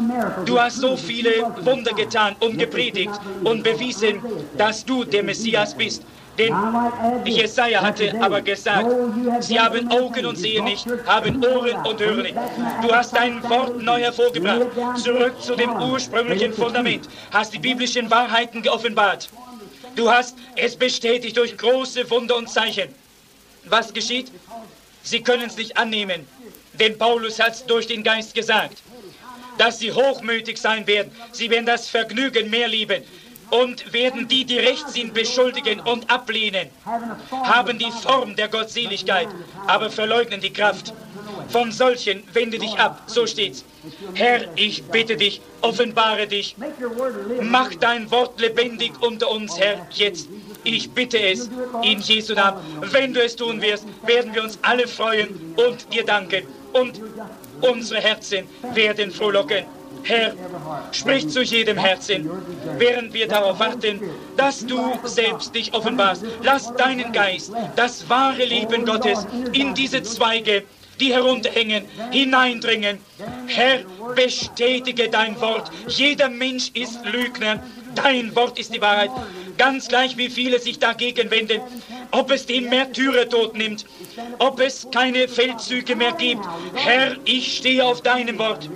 Du hast so viele Wunder getan und gepredigt und bewiesen, dass du der Messias bist. Denn Jesaja hatte aber gesagt, sie haben Augen und sehen nicht, haben Ohren und hören nicht. Du hast dein Wort neu hervorgebracht, zurück zu dem ursprünglichen Fundament, hast die biblischen Wahrheiten geoffenbart. Du hast es bestätigt durch große Wunder und Zeichen. Was geschieht? Sie können es nicht annehmen, denn Paulus hat es durch den Geist gesagt, dass sie hochmütig sein werden. Sie werden das Vergnügen mehr lieben. Und werden die, die recht sind, beschuldigen und ablehnen, haben die Form der Gottseligkeit, aber verleugnen die Kraft. Von solchen wende dich ab, so steht's. Herr, ich bitte dich, offenbare dich, mach dein Wort lebendig unter uns, Herr, jetzt. Ich bitte es in Jesu Namen. Wenn du es tun wirst, werden wir uns alle freuen und dir danken. Und unsere Herzen werden frohlocken. Herr, sprich zu jedem Herzen, während wir darauf warten, dass du selbst dich offenbarst. Lass deinen Geist, das wahre Leben Gottes, in diese Zweige, die herunterhängen, hineindringen. Herr, bestätige dein Wort. Jeder Mensch ist Lügner. Dein Wort ist die Wahrheit. Ganz gleich, wie viele sich dagegen wenden, ob es den Märtyrertod nimmt, ob es keine Feldzüge mehr gibt. Herr, ich stehe auf deinem Wort.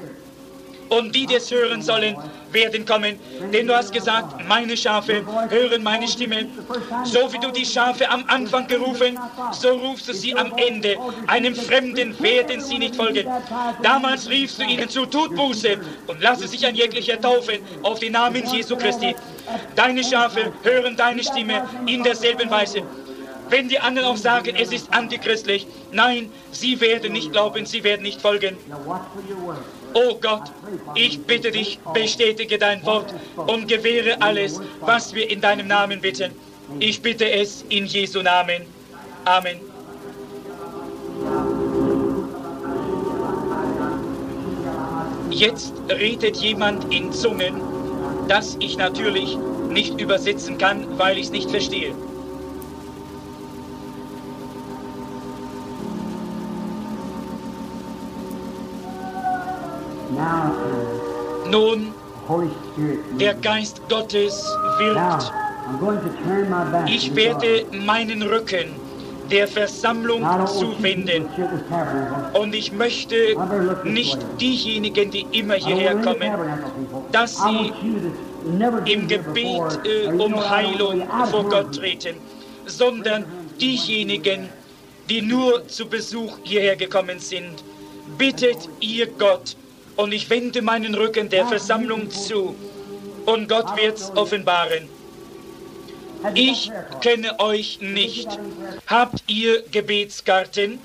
Und die, die es hören sollen, werden kommen. Denn du hast gesagt, meine Schafe hören meine Stimme. So wie du die Schafe am Anfang gerufen, so rufst du sie am Ende. Einem Fremden werden sie nicht folgen. Damals riefst du ihnen zu, tut Buße und lasse sich ein jeglicher taufen auf den Namen Jesu Christi. Deine Schafe hören deine Stimme in derselben Weise. Wenn die anderen auch sagen, es ist antichristlich, nein, sie werden nicht glauben, sie werden nicht folgen. Oh Gott, ich bitte dich, bestätige dein Wort und gewähre alles, was wir in deinem Namen bitten. Ich bitte es in Jesu Namen. Amen. Jetzt redet jemand in Zungen, das ich natürlich nicht übersetzen kann, weil ich es nicht verstehe. Nun, der Geist Gottes wirkt. Ich werde meinen Rücken der Versammlung zuwenden. Und ich möchte nicht diejenigen, die immer hierher kommen, dass sie im Gebet äh, um Heilung vor Gott treten, sondern diejenigen, die nur zu Besuch hierher gekommen sind. Bittet ihr Gott, und ich wende meinen Rücken der Versammlung zu, und Gott wird's offenbaren. Ich kenne euch nicht. Habt ihr Gebetskarten?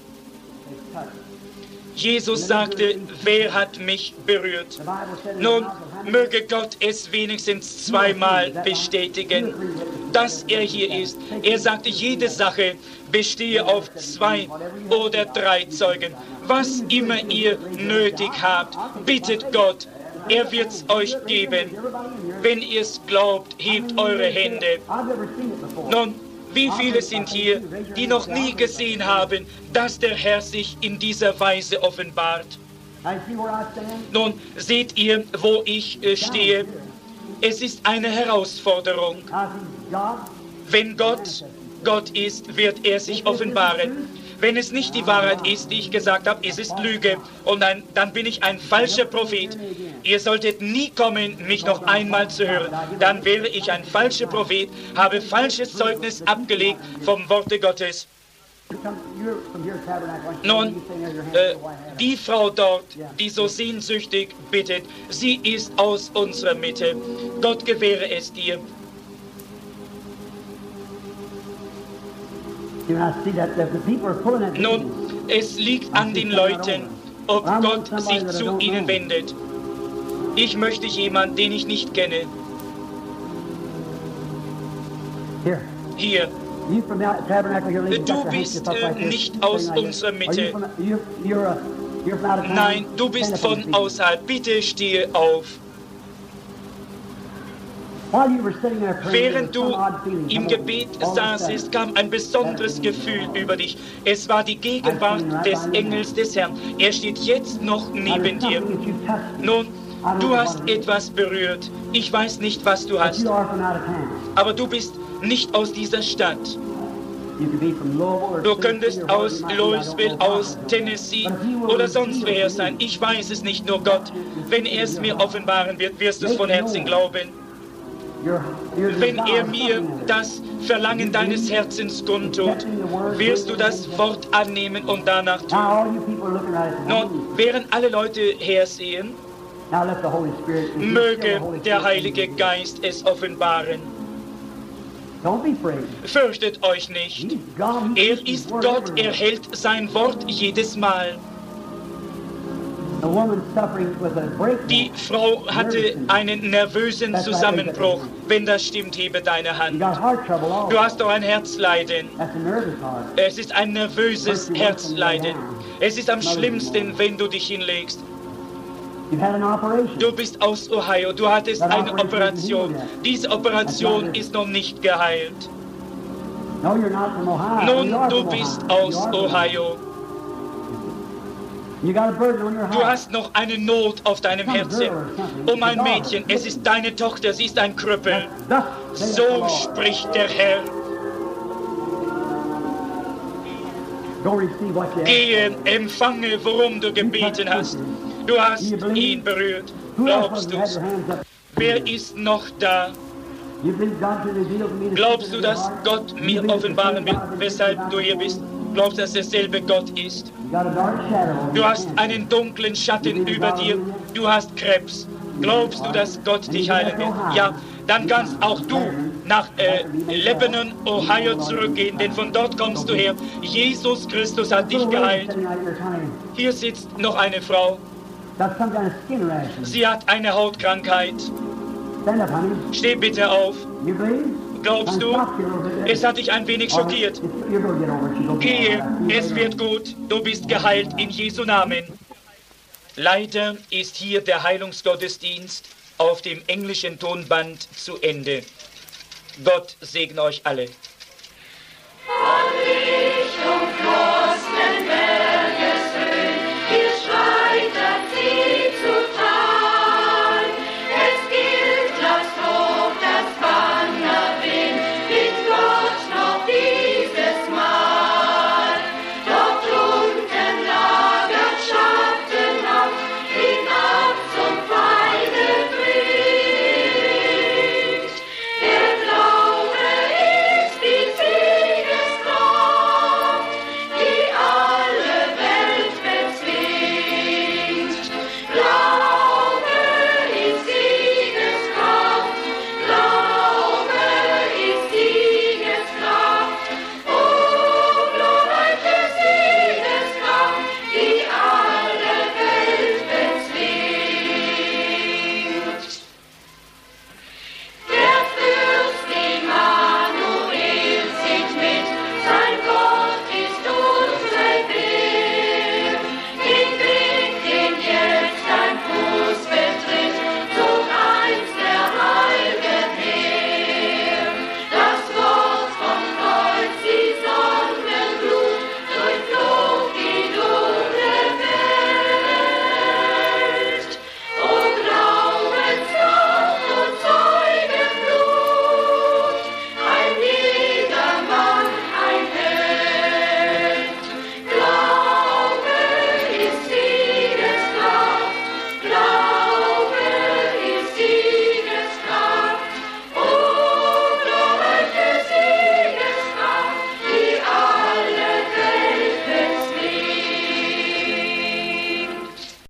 Jesus sagte, wer hat mich berührt? Nun, möge Gott es wenigstens zweimal bestätigen, dass er hier ist. Er sagte, jede Sache bestehe auf zwei oder drei Zeugen. Was immer ihr nötig habt, bittet Gott, er wird's euch geben. Wenn ihr es glaubt, hebt eure Hände. Nun, wie viele sind hier, die noch nie gesehen haben, dass der Herr sich in dieser Weise offenbart? Nun, seht ihr, wo ich äh, stehe? Es ist eine Herausforderung. Wenn Gott Gott ist, wird er sich offenbaren. Wenn es nicht die Wahrheit ist, die ich gesagt habe, es ist Lüge. Und ein, dann bin ich ein falscher Prophet. Ihr solltet nie kommen, mich noch einmal zu hören. Dann wäre ich ein falscher Prophet, habe falsches Zeugnis abgelegt vom Worte Gottes. Nun, äh, die Frau dort, die so sehnsüchtig bittet, sie ist aus unserer Mitte. Gott gewähre es dir. Nun, es liegt an den Leuten, ob Gott sich zu ihnen wendet. Ich möchte jemanden, den ich nicht kenne. Here. Hier. You from the tabernacle here, lady, Du got your bist handkerchief up äh, like this, nicht aus thing like unserer this. Are you Mitte. from, you, you're, uh, you're from out of town? Nein, du bist Stand up on von your feet. außerhalb. Bitte stehe auf. While you were sitting there praying, there Während was some du odd feeling im come over Gebet you. All of a saßest, sudden. kam ein besonderes Gefühl über dich. Es war die Gegenwart des Engels des Herrn. Er steht jetzt noch Now, neben there's dir. something that you've touched me. Nun, I don't du know hast what it is, etwas berührt. Ich weiß nicht, was du but hast, you are from out of town. aber du bist nicht aus dieser Stadt. You could be from Louisville or Du Tennessee könntest or wherever aus you might be, I don't Louisville, know. aus Tennessee But if you will oder sonst reveal wer to sein. me, Ich weiß es nicht, nur Gott. Wenn er es mir offenbaren wird, wirst du es von Herzen glauben. your, your Wenn desire, er mir something in it. das Verlangen deines Herzens kundtut, wirst du das Wort annehmen und danach Now tun. all you people are looking right at the Nun, während alle Leute hersehen, Now let the Holy Spirit, if you're still the möge Holy der Spirit, Heilige Geist es offenbaren. don't be afraid. Fürchtet euch nicht. He's God. He Er keeps his ist word Gott, everywhere. er hält sein Wort jedes Mal. The woman suffering with a breakdown. Die Frau hatte einen nervösen Zusammenbruch. Wenn das stimmt, hebe deine You Hand. got heart trouble also. Du hast doch ein Herzleiden. That's a nervous heart. Es ist ein nervöses Herzleiden. Es ist am schlimmsten, wenn du dich hinlegst. You've had an operation. Du bist aus Ohio, du hattest eine Operation. Diese Operation ist noch nicht geheilt. No, you're not from Ohio. You Nun, are du from bist Ohio. aus You are from Ohio. You got a burden on your Du heart. hast noch eine Not auf deinem Herzen. Um ein Mädchen, es ist deine Tochter, sie ist ein Krüppel. Thus saith the So Lord. spricht der Herr. Go receive what you ask. Gehe, empfange, worum du gebeten hast. Du hast ihn berührt. Who else Glaubst was had du's? their hands up? Wer ist noch da? You believe God can reveal to me the Glaubst du, secret of dass your heart? Gott You mir believe offenbaren the wird, same God weshalb that du hier bist? Glaubst, dass derselbe Gott ist? You got a dark shadow over Du your hast hand. einen dunklen Schatten über dir. Du hast Krebs. Glaubst du, dass Gott dich heilen wird? Ja, dann kannst auch du nach äh, Lebanon, Ohio zurückgehen, denn von dort kommst du her. Jesus Christus hat dich Little lady geheilt. sitting right here trying to- Hier sitzt noch eine Frau. Got some kind of skin rash. Sie hat eine Hautkrankheit. Stand up, honey. Steh bitte auf. You believe? Glaubst du? Es hat dich ein wenig schockiert. You're gonna get over it. You're gonna get Gehe, over it. es wird gut. Du bist geheilt in Jesu Namen. Leider ist hier der Heilungsgottesdienst auf dem englischen Tonband zu Ende. Gott segne euch alle.